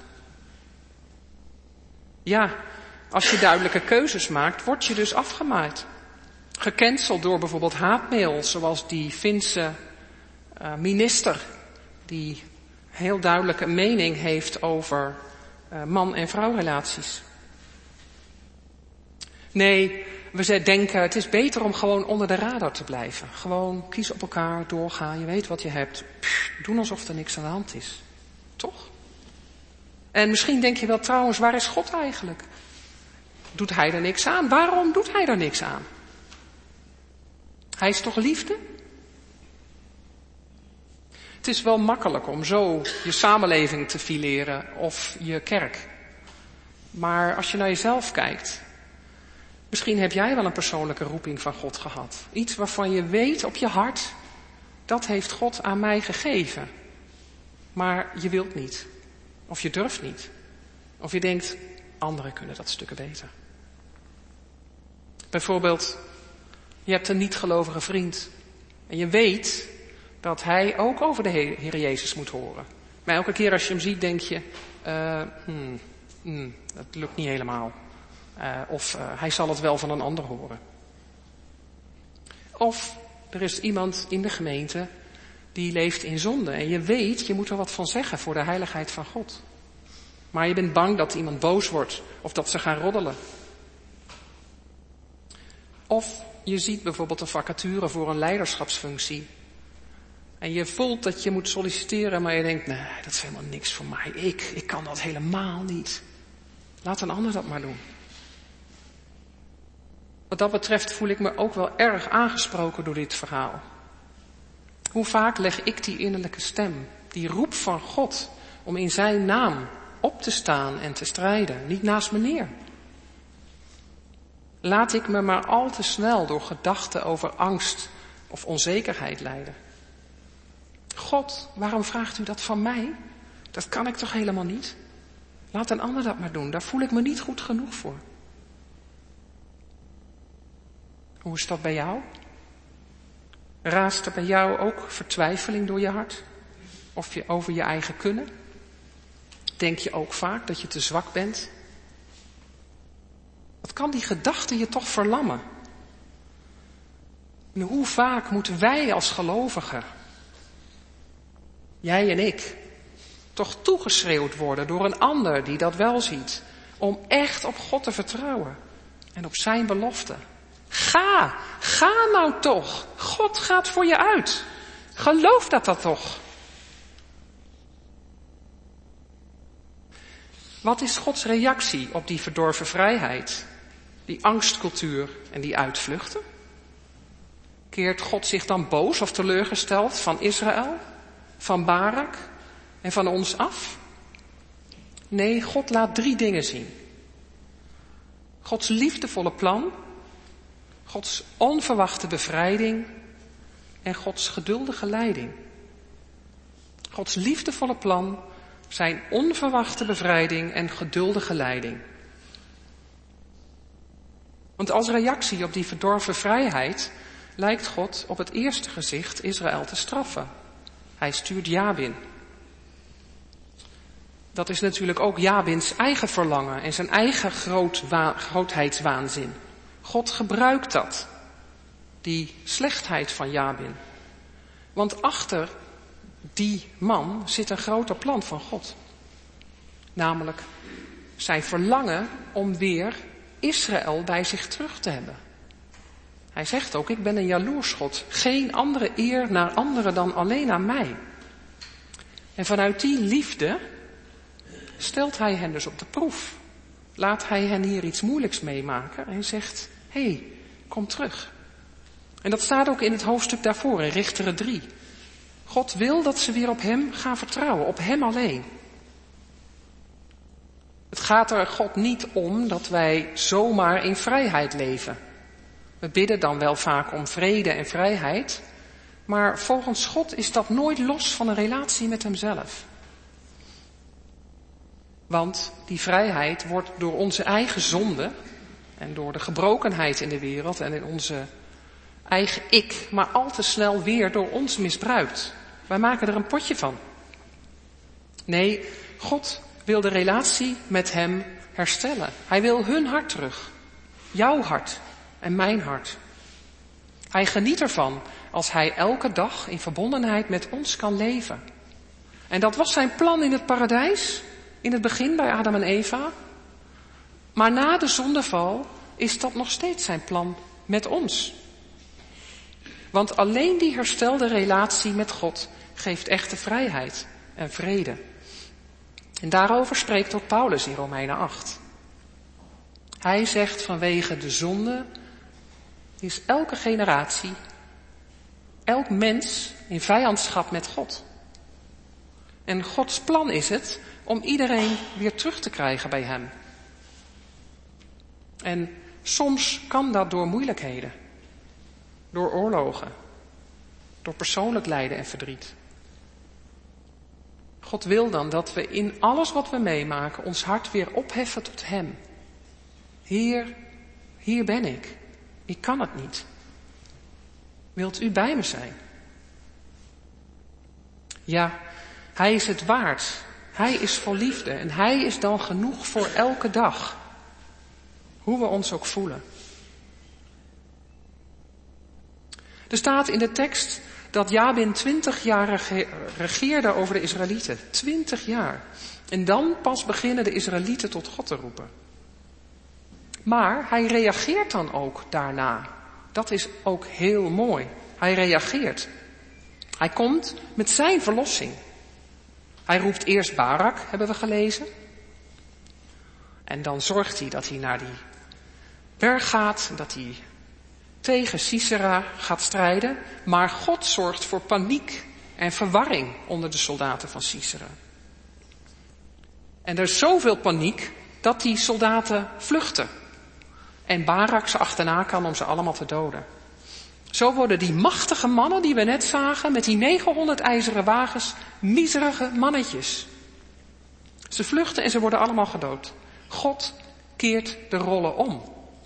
Ja, als je duidelijke keuzes maakt, word je dus afgemaaid. Gecanceld door bijvoorbeeld haatmail, zoals die Finse uh, minister, die heel duidelijk een mening heeft over uh, man- en vrouwrelaties. Nee, we denken, het is beter om gewoon onder de radar te blijven. Gewoon kies op elkaar, doorgaan, je weet wat je hebt. Pff, doen alsof er niks aan de hand is. Toch? En misschien denk je wel trouwens, waar is God eigenlijk? Doet hij er niks aan? Waarom doet hij er niks aan? Hij is toch liefde? Het is wel makkelijk om zo je samenleving te fileren of je kerk. Maar als je naar jezelf kijkt, misschien heb jij wel een persoonlijke roeping van God gehad. Iets waarvan je weet op je hart, dat heeft God aan mij gegeven. Maar je wilt niet. Of je durft niet. Of je denkt, anderen kunnen dat stukken beter. Bijvoorbeeld, je hebt een niet-gelovige vriend. En je weet dat hij ook over de Heer Jezus moet horen. Maar elke keer als je hem ziet, denk je, uh, hmm, hmm, dat lukt niet helemaal. Uh, of uh, hij zal het wel van een ander horen. Of er is iemand in de gemeente die leeft in zonde. En je weet, je moet er wat van zeggen voor de heiligheid van God. Maar je bent bang dat iemand boos wordt of dat ze gaan roddelen. Of je ziet bijvoorbeeld een vacature voor een leiderschapsfunctie. En je voelt dat je moet solliciteren, maar je denkt, nee, dat is helemaal niks voor mij. Ik, ik kan dat helemaal niet. Laat een ander dat maar doen. Wat dat betreft voel ik me ook wel erg aangesproken door dit verhaal. Hoe vaak leg ik die innerlijke stem, die roep van God, om in zijn naam op te staan en te strijden, niet naast me neer? Laat ik me maar al te snel door gedachten over angst of onzekerheid leiden. God, waarom vraagt u dat van mij? Dat kan ik toch helemaal niet? Laat een ander dat maar doen, daar voel ik me niet goed genoeg voor. Hoe is dat bij jou? Raast er bij jou ook vertwijfeling door je hart? Of je over je eigen kunnen? Denk je ook vaak dat je te zwak bent? Wat kan die gedachte je toch verlammen? En hoe vaak moeten wij als gelovigen, jij en ik, toch toegeschreeuwd worden door een ander die dat wel ziet, om echt op God te vertrouwen en op zijn belofte. Ga, ga nou toch. God gaat voor je uit. Geloof dat dat toch. Wat is Gods reactie op die verdorven vrijheid, die angstcultuur en die uitvluchten? Keert God zich dan boos of teleurgesteld van Israël, van Barak en van ons af? Nee, God laat drie dingen zien. Gods liefdevolle plan, Gods onverwachte bevrijding en Gods geduldige leiding. Gods liefdevolle plan, zijn onverwachte bevrijding en geduldige leiding. Want als reactie op die verdorven vrijheid lijkt God op het eerste gezicht Israël te straffen. Hij stuurt Jabin. Dat is natuurlijk ook Jabins eigen verlangen en zijn eigen grootwa- grootheidswaanzin. God gebruikt dat, die slechtheid van Jabin. Want achter die man zit een groter plan van God. Namelijk zijn verlangen om weer Israël bij zich terug te hebben. Hij zegt ook, ik ben een jaloers God. Geen andere eer naar anderen dan alleen aan mij. En vanuit die liefde stelt hij hen dus op de proef. Laat hij hen hier iets moeilijks meemaken en zegt, hé, hey, kom terug. En dat staat ook in het hoofdstuk daarvoor, in Richteren drie. God wil dat ze weer op hem gaan vertrouwen, op hem alleen. Het gaat er God niet om dat wij zomaar in vrijheid leven. We bidden dan wel vaak om vrede en vrijheid, maar volgens God is dat nooit los van een relatie met hemzelf. Want die vrijheid wordt door onze eigen zonde en door de gebrokenheid in de wereld en in onze eigen ik, maar al te snel weer door ons misbruikt. Wij maken er een potje van. Nee, God wil de relatie met hem herstellen. Hij wil hun hart terug. Jouw hart en mijn hart. Hij geniet ervan als hij elke dag in verbondenheid met ons kan leven. En dat was zijn plan in het paradijs, in het begin bij Adam en Eva. Maar na de zondeval is dat nog steeds zijn plan met ons. Want alleen die herstelde relatie met God geeft echte vrijheid en vrede. En daarover spreekt ook Paulus in Romeinen acht. Hij zegt vanwege de zonde is elke generatie, elk mens in vijandschap met God. En Gods plan is het om iedereen weer terug te krijgen bij hem. En soms kan dat door moeilijkheden, door oorlogen, door persoonlijk lijden en verdriet. God wil dan dat we in alles wat we meemaken ons hart weer opheffen tot hem. Heer, hier ben ik. Ik kan het niet. Wilt u bij me zijn? Ja, hij is het waard. Hij is vol liefde en hij is dan genoeg voor elke dag. Hoe we ons ook voelen. Er staat in de tekst dat Jabin twintig jaar regeerde over de Israëlieten. Twintig jaar. En dan pas beginnen de Israëlieten tot God te roepen. Maar hij reageert dan ook daarna. Dat is ook heel mooi. Hij reageert. Hij komt met zijn verlossing. Hij roept eerst Barak, hebben we gelezen. En dan zorgt hij dat hij naar die berg gaat, dat hij tegen Sisera gaat strijden. Maar God zorgt voor paniek en verwarring onder de soldaten van Sisera. En er is zoveel paniek dat die soldaten vluchten. En Barak ze achterna kan om ze allemaal te doden. Zo worden die machtige mannen die we net zagen met die negenhonderd ijzeren wagens miserige mannetjes. Ze vluchten en ze worden allemaal gedood. God keert de rollen om.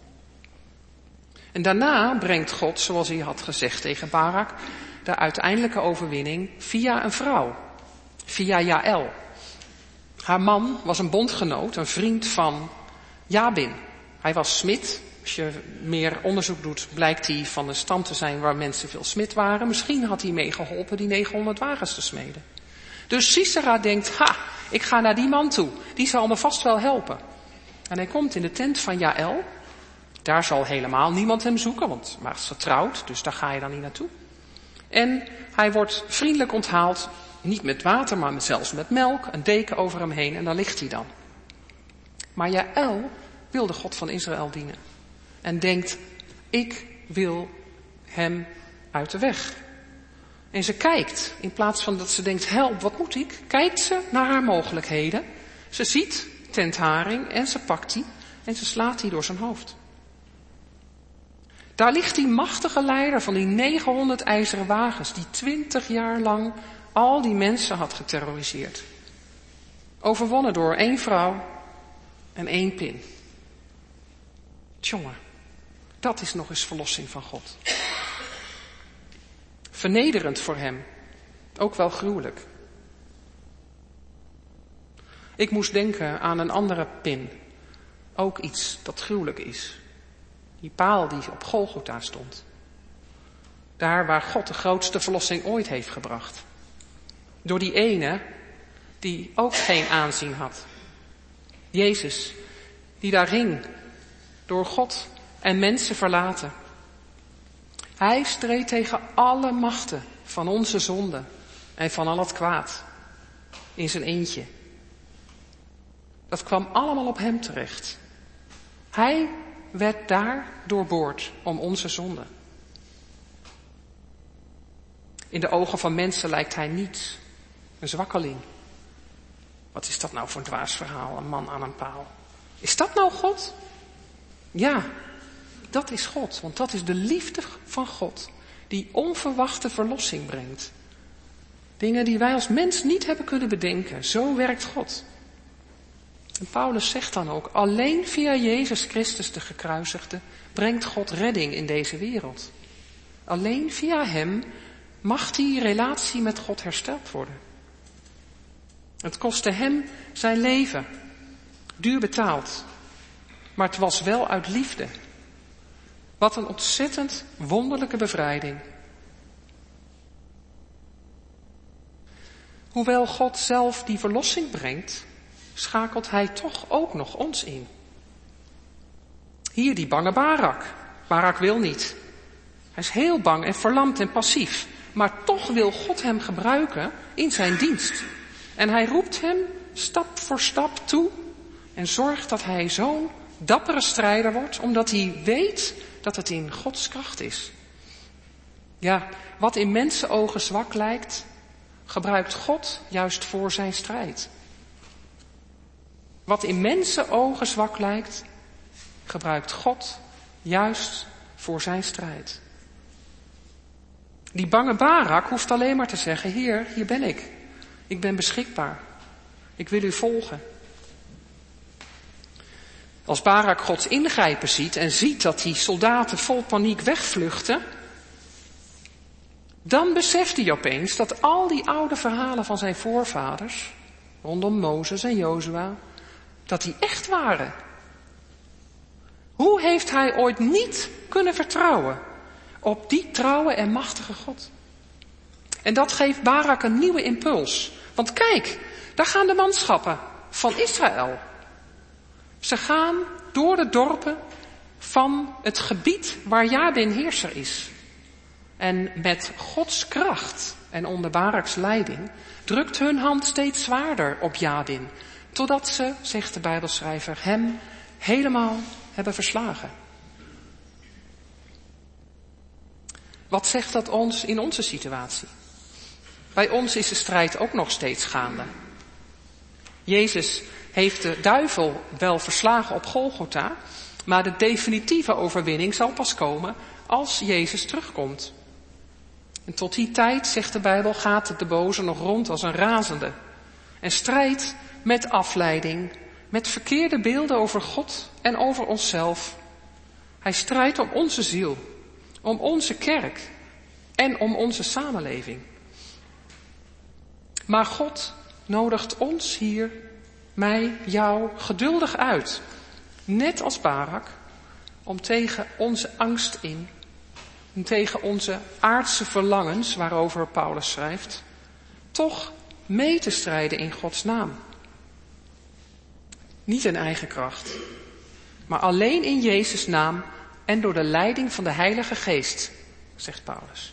En daarna brengt God, zoals hij had gezegd tegen Barak, de uiteindelijke overwinning via een vrouw. Via Jaël. Haar man was een bondgenoot, een vriend van Jabin. Hij was smid. Als je meer onderzoek doet, blijkt hij van een stam te zijn waar mensen veel smid waren. Misschien had hij meegeholpen die negenhonderd wagens te smeden. Dus Sisera denkt, ha, ik ga naar die man toe. Die zal me vast wel helpen. En hij komt in de tent van Jaël. Daar zal helemaal niemand hem zoeken, want hij is getrouwd, dus daar ga je dan niet naartoe. En hij wordt vriendelijk onthaald, niet met water, maar met, zelfs met melk, een deken over hem heen en daar ligt hij dan. Maar Jaël wil de God van Israël dienen. En denkt, ik wil hem uit de weg. En ze kijkt, in plaats van dat ze denkt, help, wat moet ik? Kijkt ze naar haar mogelijkheden. Ze ziet tentharing en ze pakt die en ze slaat die door zijn hoofd. Daar ligt die machtige leider van die negenhonderd ijzeren wagens, die twintig jaar lang al die mensen had geterroriseerd. Overwonnen door één vrouw en één pin. Tjonge, dat is nog eens verlossing van God. Vernederend voor hem, ook wel gruwelijk. Ik moest denken aan een andere pin, ook iets dat gruwelijk is. Die paal die op Golgotha stond. Daar waar God de grootste verlossing ooit heeft gebracht. Door die ene die ook geen aanzien had. Jezus, die daar hing, door God en mensen verlaten. Hij streed tegen alle machten van onze zonde en van al het kwaad. In zijn eentje. Dat kwam allemaal op hem terecht. Hij werd daar doorboord om onze zonde. In de ogen van mensen lijkt hij niets. Een zwakkeling. Wat is dat nou voor een dwaas verhaal? Een man aan een paal. Is dat nou God? Ja, dat is God. Want dat is de liefde van God. Die onverwachte verlossing brengt. Dingen die wij als mens niet hebben kunnen bedenken. Zo werkt God. En Paulus zegt dan ook, alleen via Jezus Christus de gekruisigde brengt God redding in deze wereld. Alleen via hem mag die relatie met God hersteld worden. Het kostte hem zijn leven, duur betaald, maar het was wel uit liefde. Wat een ontzettend wonderlijke bevrijding. Hoewel God zelf die verlossing brengt, schakelt hij toch ook nog ons in. Hier die bange Barak. Barak wil niet. Hij is heel bang en verlamd en passief. Maar toch wil God hem gebruiken in zijn dienst. En hij roept hem stap voor stap toe en zorgt dat hij zo'n dappere strijder wordt, omdat hij weet dat het in Gods kracht is. Ja, wat in mensenogen zwak lijkt, gebruikt God juist voor zijn strijd. Wat in mensenogen zwak lijkt, gebruikt God juist voor zijn strijd. Die bange Barak hoeft alleen maar te zeggen, Heer, hier ben ik. Ik ben beschikbaar. Ik wil u volgen. Als Barak Gods ingrijpen ziet en ziet dat die soldaten vol paniek wegvluchten, dan beseft hij opeens dat al die oude verhalen van zijn voorvaders, rondom Mozes en Jozua, dat die echt waren. Hoe heeft hij ooit niet kunnen vertrouwen op die trouwe en machtige God? En dat geeft Barak een nieuwe impuls. Want kijk, daar gaan de manschappen van Israël. Ze gaan door de dorpen van het gebied waar Jabin heerser is. En met Gods kracht en onder Baraks leiding drukt hun hand steeds zwaarder op Jabin. Totdat ze, zegt de Bijbelschrijver, hem helemaal hebben verslagen. Wat zegt dat ons in onze situatie? Bij ons is de strijd ook nog steeds gaande. Jezus heeft de duivel wel verslagen op Golgotha, maar de definitieve overwinning zal pas komen als Jezus terugkomt. En tot die tijd, zegt de Bijbel, gaat de boze nog rond als een razende. En strijdt met afleiding, met verkeerde beelden over God en over onszelf. Hij strijdt om onze ziel, om onze kerk en om onze samenleving. Maar God nodigt ons hier, mij, jou, geduldig uit, net als Barak, om tegen onze angst in, en tegen onze aardse verlangens, waarover Paulus schrijft, toch mee te strijden in Gods naam. Niet in eigen kracht, maar alleen in Jezus' naam en door de leiding van de Heilige Geest, zegt Paulus.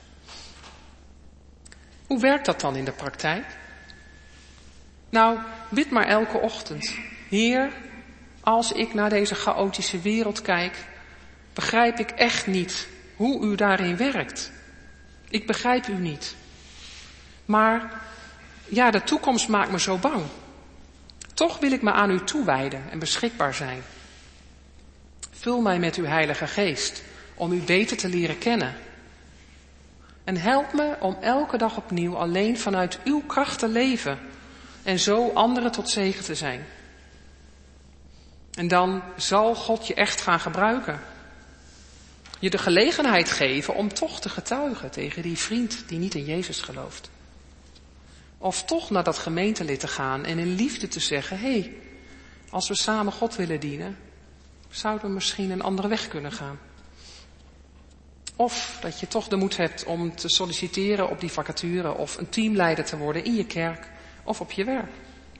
Hoe werkt dat dan in de praktijk? Nou, bid maar elke ochtend. Heer, als ik naar deze chaotische wereld kijk, begrijp ik echt niet hoe u daarin werkt. Ik begrijp u niet. Maar ja, de toekomst maakt me zo bang. Toch wil ik me aan u toewijden en beschikbaar zijn. Vul mij met uw Heilige Geest om u beter te leren kennen. En help me om elke dag opnieuw alleen vanuit uw kracht te leven en zo anderen tot zegen te zijn. En dan zal God je echt gaan gebruiken. Je de gelegenheid geven om toch te getuigen tegen die vriend die niet in Jezus gelooft. Of toch naar dat gemeentelid te gaan en in liefde te zeggen, hé, hey, als we samen God willen dienen, zouden we misschien een andere weg kunnen gaan. Of dat je toch de moed hebt om te solliciteren op die vacature of een teamleider te worden in je kerk of op je werk.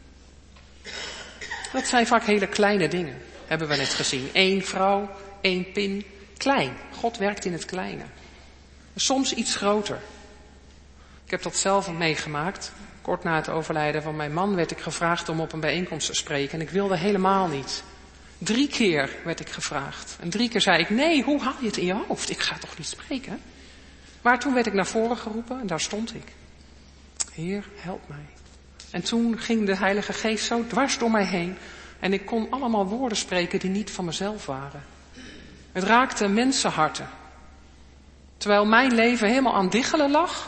Dat zijn vaak hele kleine dingen, hebben we net gezien. Eén vrouw, één pin, klein. God werkt in het kleine. Soms iets groter. Ik heb dat zelf meegemaakt. Kort na het overlijden van mijn man werd ik gevraagd om op een bijeenkomst te spreken. En ik wilde helemaal niet. Drie keer werd ik gevraagd. En drie keer zei ik, nee, hoe haal je het in je hoofd? Ik ga toch niet spreken? Maar toen werd ik naar voren geroepen en daar stond ik. Heer, help mij. En toen ging de Heilige Geest zo dwars door mij heen. En ik kon allemaal woorden spreken die niet van mezelf waren. Het raakte mensenharten. Terwijl mijn leven helemaal aan diggelen lag,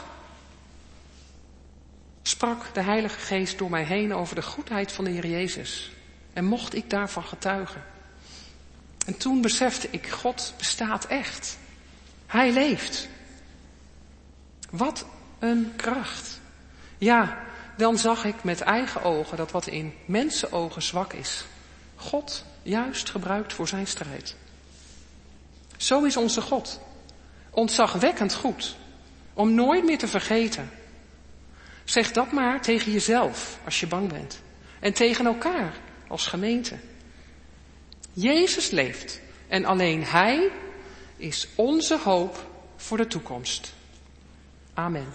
sprak de Heilige Geest door mij heen over de goedheid van de Heer Jezus. En mocht ik daarvan getuigen. En toen besefte ik, God bestaat echt. Hij leeft. Wat een kracht. Ja, dan zag ik met eigen ogen dat wat in mensenogen zwak is, God juist gebruikt voor zijn strijd. Zo is onze God. Ontzagwekkend goed. Om nooit meer te vergeten. Zeg dat maar tegen jezelf als je bang bent. En tegen elkaar als gemeente. Jezus leeft. En alleen Hij is onze hoop voor de toekomst. Amen.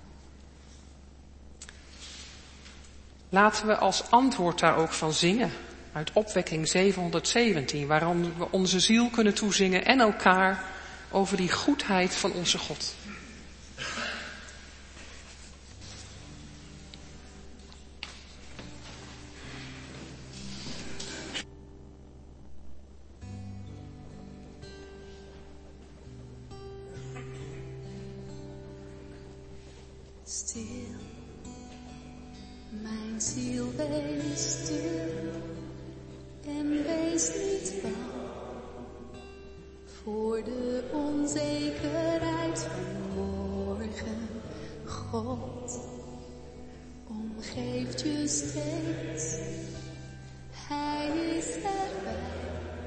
Laten we als antwoord daar ook van zingen. Uit opwekking zevenhonderdzeventien. Waarom we onze ziel kunnen toezingen en elkaar over die goedheid van onze God. Stil, mijn ziel, wees stil en wees niet bang voor de onzekerheid van morgen. God omgeeft je steeds, Hij is erbij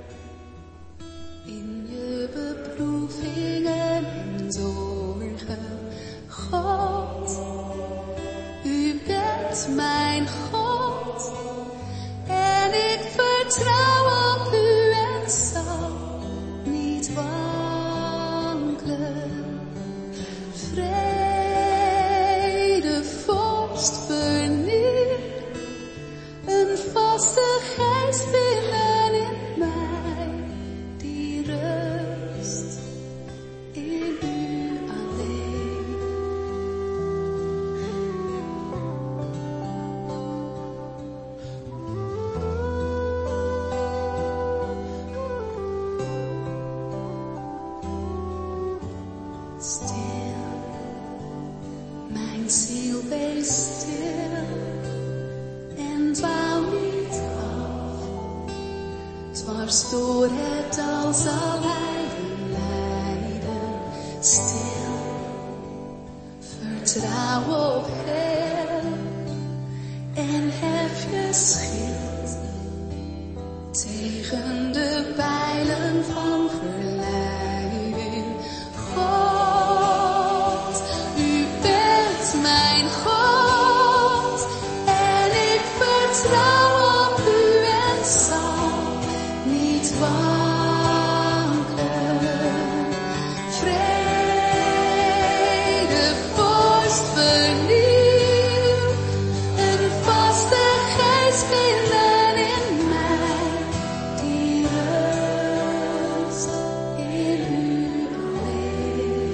in je beproevingen en zorgen. God, U bent mijn God en ik vertrouw op U en zal niet wankelen. Vrede, vorst, vernieuw, een vaste geest binnen in mij, die rust in U alleen. Stil, mijn ziel, wees stil en dwaal niet af. Dwars door het dal zal Hij je leiden. Stil, vertrouw op Hem en hef je schild tegen de pijlen van verleiding. God, U bent mijn God en ik vertrouw op U en zal niet wankelen. Vrede, vorst, vernieuw, een vaste geest binnen in mij, die rust in U alleen.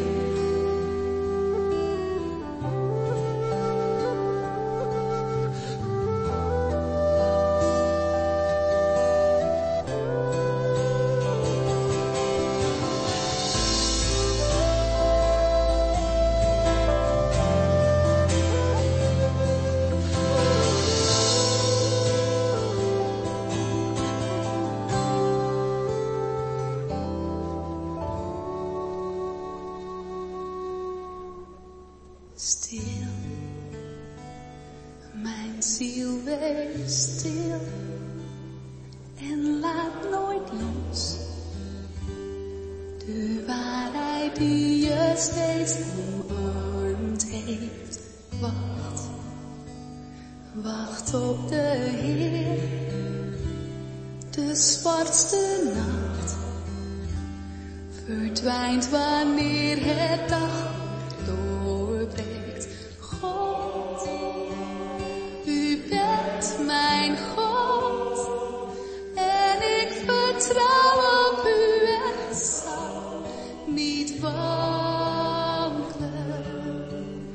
Stil, mijn ziel, wees stil en laat nooit los de waarheid die je steeds omarmd heeft. Wacht, wacht op de Heer, de zwartste nacht verdwijnt wanneer het dag mijn God. En ik vertrouw op u en zal niet wankelen.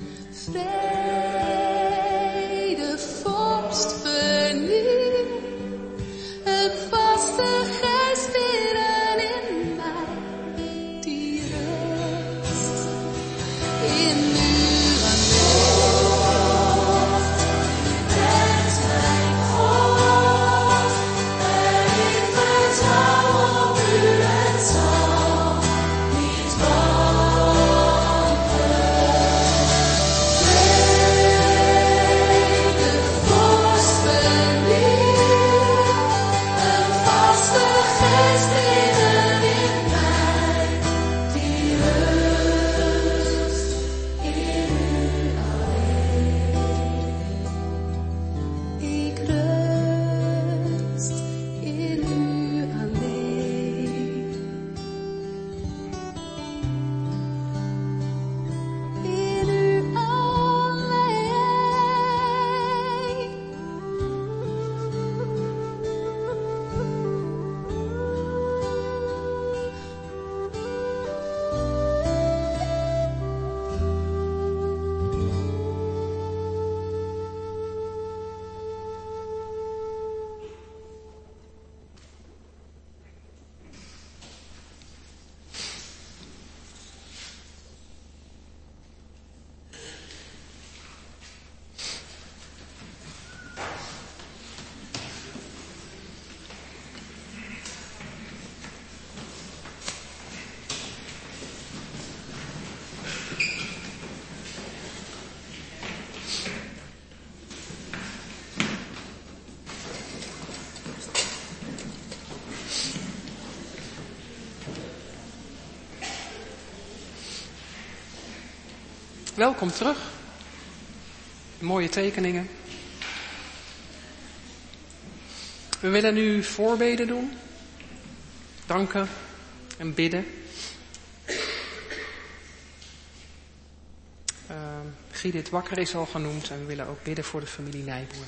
Vrede, vorst, vernieuw. Een vaste geest binnen in mij, die rust in u alleen. Bent mijn God, en ik vertrouw op u en zal niet wankelen. Vrede, vorst, vernieuw. Een vaste geest binnen in mij, die rust in u alleen. Ik rust in u alleen. In u Welkom terug. Mooie tekeningen. We willen nu voorbeden doen. Danken en bidden. Uh, Giedit Wakker is al genoemd en we willen ook bidden voor de familie Nijboer.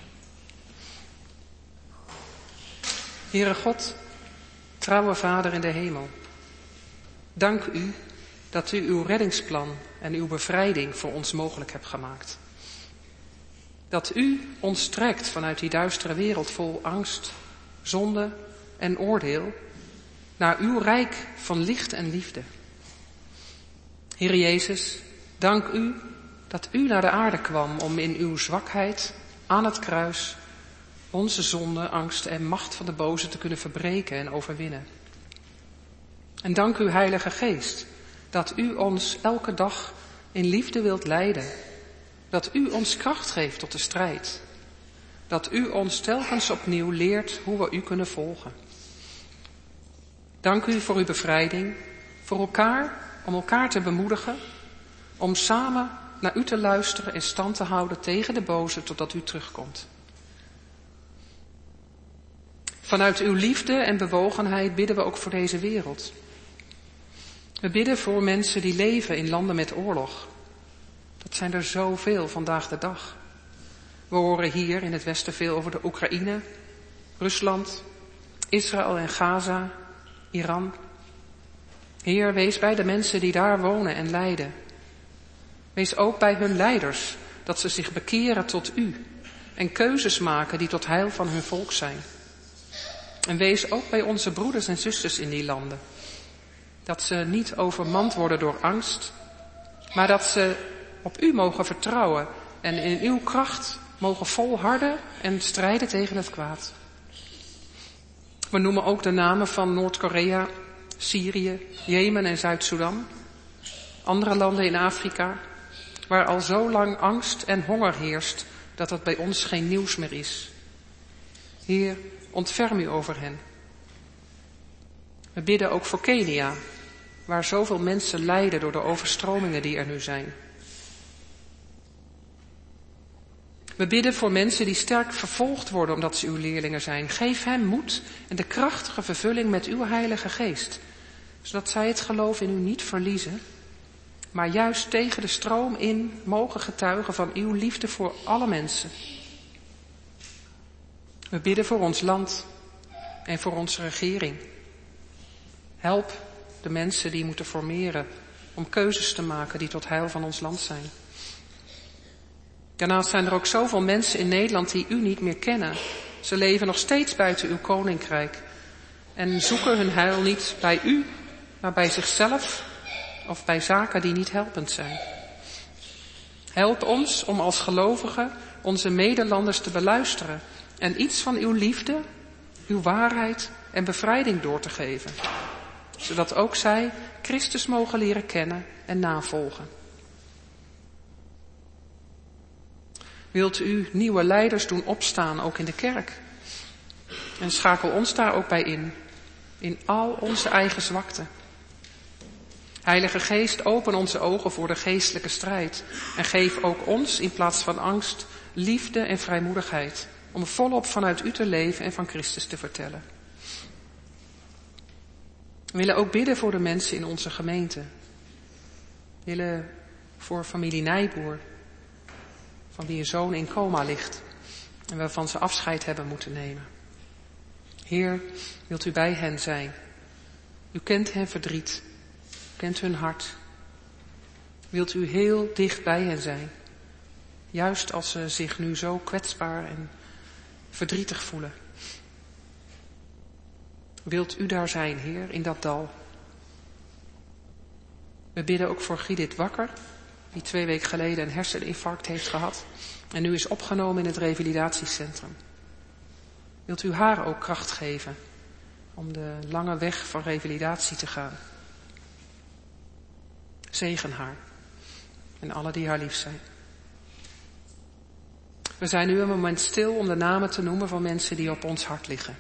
Heere God, trouwe Vader in de hemel. Dank u dat u uw reddingsplan en uw bevrijding voor ons mogelijk hebt gemaakt. Dat u ons trekt vanuit die duistere wereld vol angst, zonde en oordeel naar uw rijk van licht en liefde. Heer Jezus, dank u dat u naar de aarde kwam om in uw zwakheid aan het kruis onze zonde, angst en macht van de boze te kunnen verbreken en overwinnen. En dank u, Heilige Geest, dat u ons elke dag in liefde wilt leiden. Dat u ons kracht geeft tot de strijd. Dat u ons telkens opnieuw leert hoe we u kunnen volgen. Dank u voor uw bevrijding, voor elkaar, om elkaar te bemoedigen, om samen naar u te luisteren en stand te houden tegen de boze totdat u terugkomt. Vanuit uw liefde en bewogenheid bidden we ook voor deze wereld. We bidden voor mensen die leven in landen met oorlog. Dat zijn er zoveel vandaag de dag. We horen hier in het Westen veel over de Oekraïne, Rusland, Israël en Gaza, Iran. Heer, wees bij de mensen die daar wonen en lijden. Wees ook bij hun leiders, dat ze zich bekeren tot u en keuzes maken die tot heil van hun volk zijn. En wees ook bij onze broeders en zusters in die landen. Dat ze niet overmand worden door angst, maar dat ze op u mogen vertrouwen en in uw kracht mogen volharden en strijden tegen het kwaad. We noemen ook de namen van Noord-Korea, Syrië, Jemen en Zuid-Soedan. Andere landen in Afrika, waar al zo lang angst en honger heerst, dat het bij ons geen nieuws meer is. Heer, ontferm u over hen. We bidden ook voor Kenia, waar zoveel mensen lijden door de overstromingen die er nu zijn. We bidden voor mensen die sterk vervolgd worden omdat ze uw leerlingen zijn. Geef hen moed en de krachtige vervulling met uw Heilige Geest, zodat zij het geloof in u niet verliezen, maar juist tegen de stroom in mogen getuigen van uw liefde voor alle mensen. We bidden voor ons land en voor onze regering. Help de mensen die moeten formeren om keuzes te maken die tot heil van ons land zijn. Daarnaast zijn er ook zoveel mensen in Nederland die u niet meer kennen. Ze leven nog steeds buiten uw koninkrijk en zoeken hun heil niet bij u, maar bij zichzelf of bij zaken die niet helpend zijn. Help ons om als gelovigen onze medelanders te beluisteren en iets van uw liefde, uw waarheid en bevrijding door te geven, zodat ook zij Christus mogen leren kennen en navolgen. Wilt u nieuwe leiders doen opstaan, ook in de kerk? En schakel ons daar ook bij in, in al onze eigen zwakte. Heilige Geest, open onze ogen voor de geestelijke strijd en geef ook ons in plaats van angst liefde en vrijmoedigheid om volop vanuit u te leven en van Christus te vertellen. We willen ook bidden voor de mensen in onze gemeente. We willen voor familie Nijboer, van wie een zoon in coma ligt en waarvan ze afscheid hebben moeten nemen. Heer, wilt u bij hen zijn? U kent hen verdriet, u kent hun hart. Wilt u heel dicht bij hen zijn, juist als ze zich nu zo kwetsbaar en verdrietig voelen. Wilt u daar zijn, Heer, in dat dal? We bidden ook voor Gidit Wakker, die twee weken geleden een herseninfarct heeft gehad en nu is opgenomen in het revalidatiecentrum. Wilt u haar ook kracht geven om de lange weg van revalidatie te gaan? Zegen haar en alle die haar lief zijn. We zijn nu een moment stil om de namen te noemen van mensen die op ons hart liggen.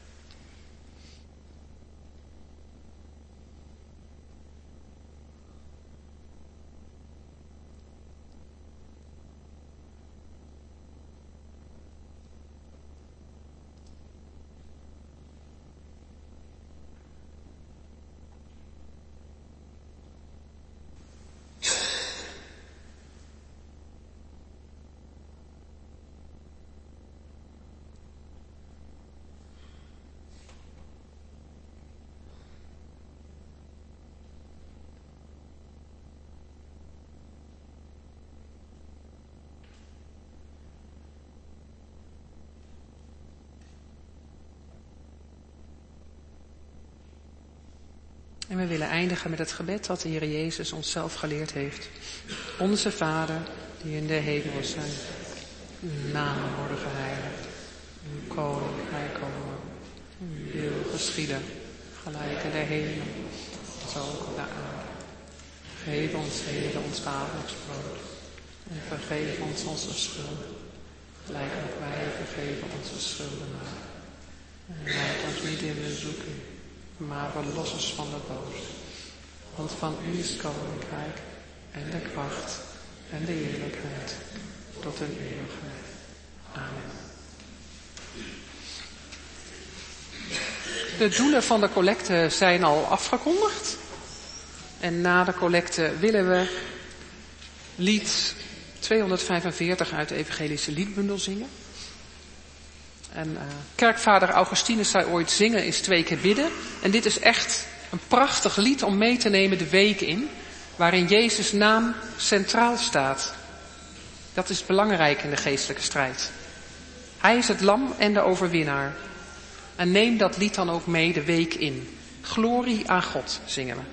En we willen eindigen met het gebed dat de Heer Jezus ons zelf geleerd heeft. Onze Vader, die in de hemel zijn, uw naam worden geheiligd, uw koninkrijk komen, uw wil geschieden, gelijk in de hemel, zo ook op de aarde. Geef ons, Heer, ons dagelijks brood en vergeef ons onze schulden, gelijk ook wij vergeven onze schuldenaren. En leid ons niet in de zoeking, maar verlos ons van de boze. Want van u is het koninkrijk en de kracht en de eerlijkheid tot een eeuwigheid. Amen. De doelen van de collecte zijn al afgekondigd. En na de collecte willen we lied tweehonderdvijfenveertig uit de evangelische liedbundel zingen. En uh, kerkvader Augustinus zei ooit, zingen is twee keer bidden. En dit is echt een prachtig lied om mee te nemen de week in, waarin Jezus' naam centraal staat. Dat is belangrijk in de geestelijke strijd. Hij is het lam en de overwinnaar. En neem dat lied dan ook mee de week in. Glorie aan God zingen we.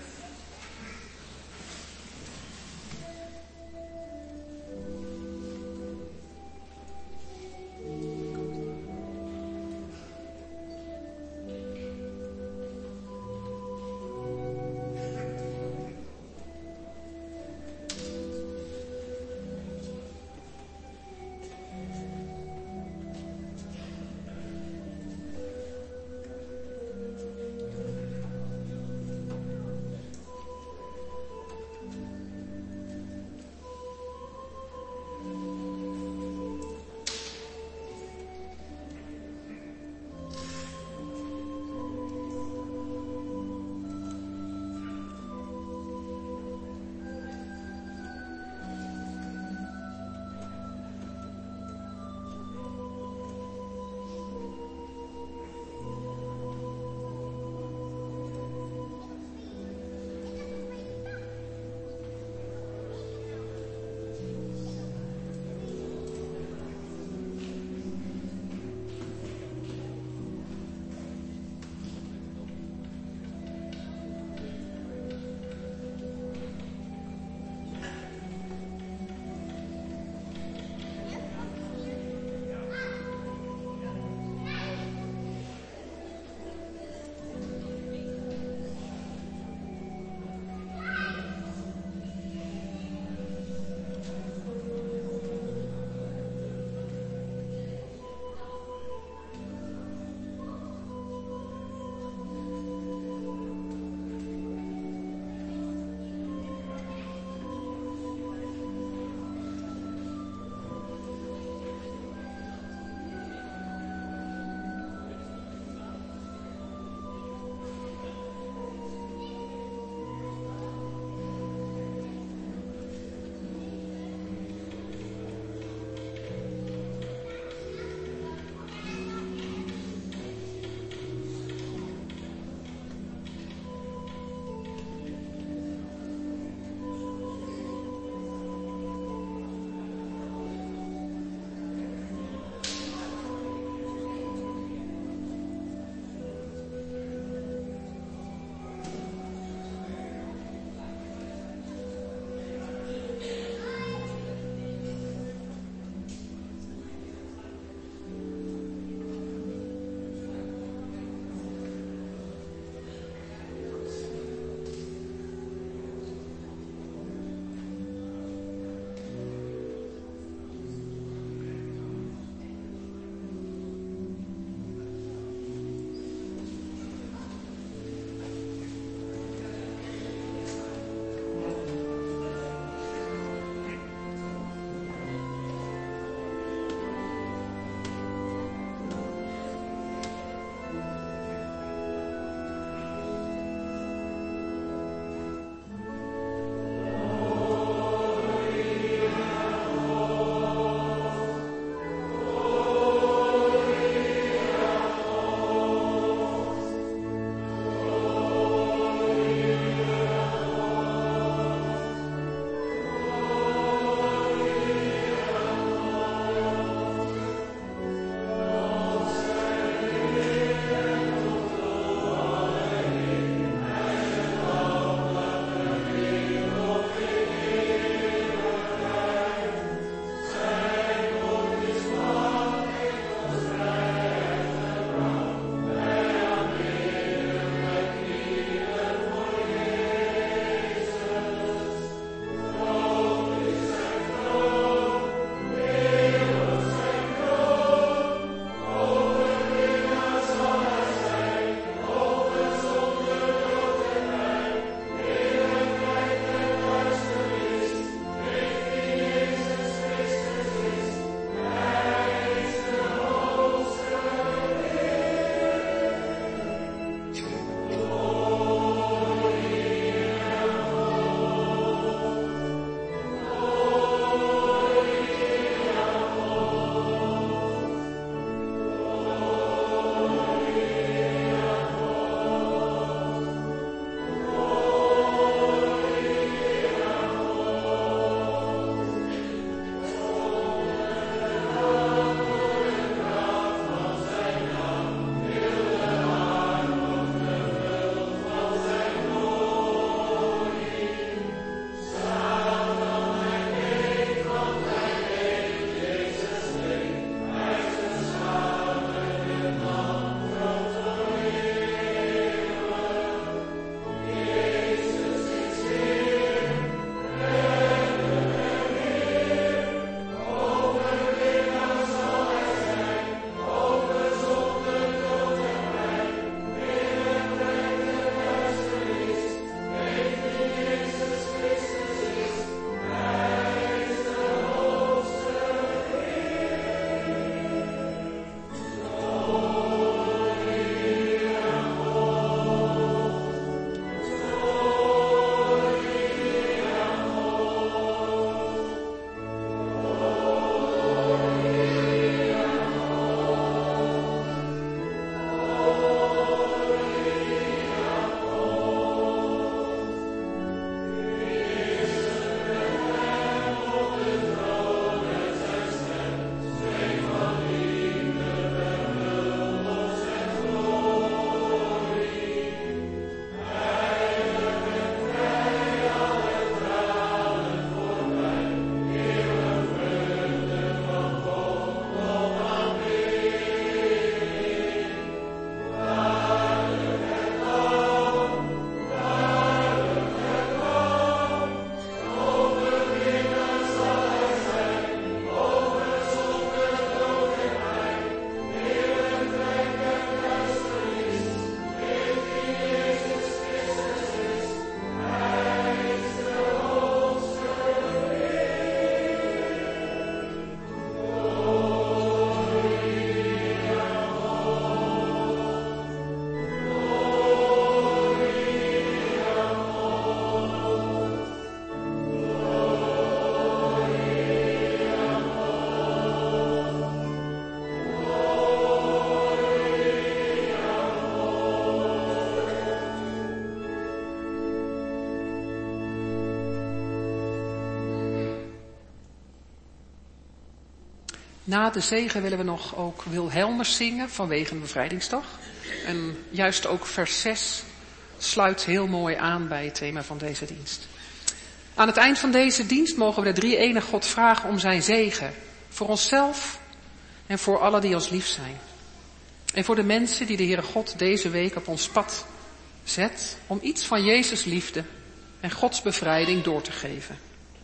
Na de zegen willen we nog ook Wilhelmus zingen vanwege een bevrijdingsdag. En juist ook vers zes sluit heel mooi aan bij het thema van deze dienst. Aan het eind van deze dienst mogen we de drie-enige God vragen om zijn zegen. Voor onszelf en voor allen die ons lief zijn. En voor de mensen die de Heere God deze week op ons pad zet om iets van Jezus liefde en Gods bevrijding door te geven.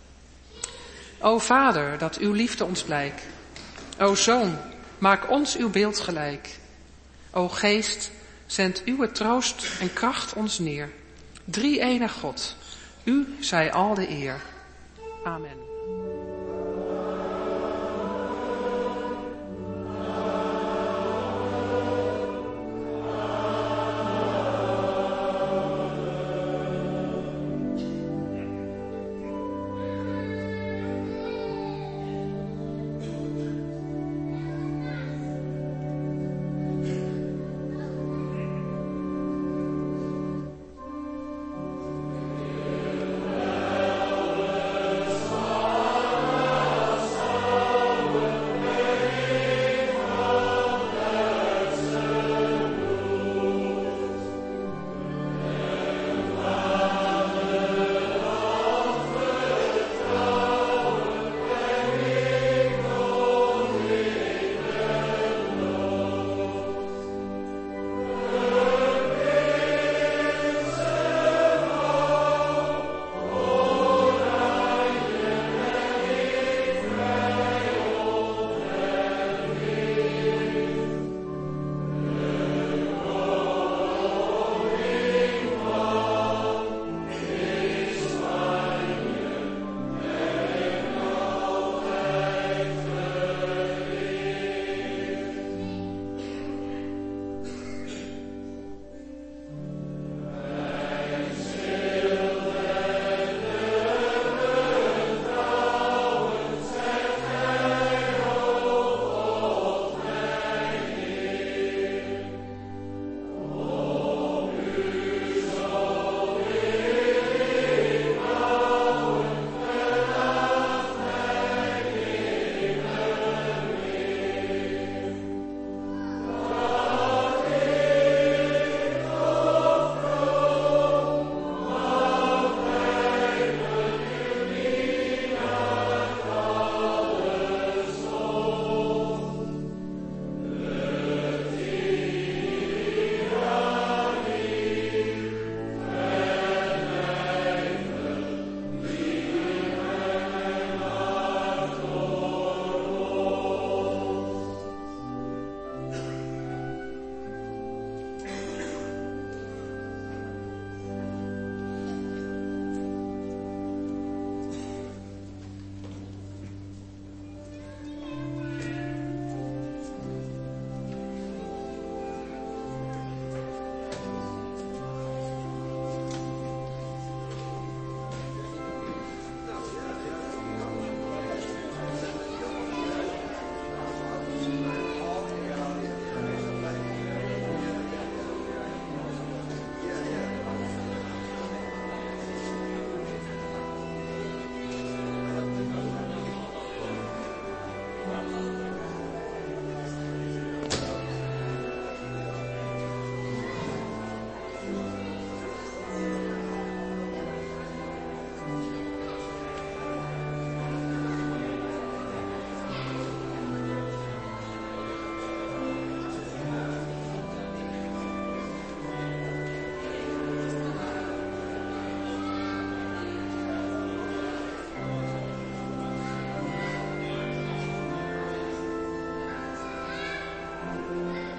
O Vader, dat uw liefde ons blijkt. O Zoon, maak ons uw beeld gelijk. O Geest, zend uw troost en kracht ons neer. Drie-enig God, u zij al de eer. Amen. Amen.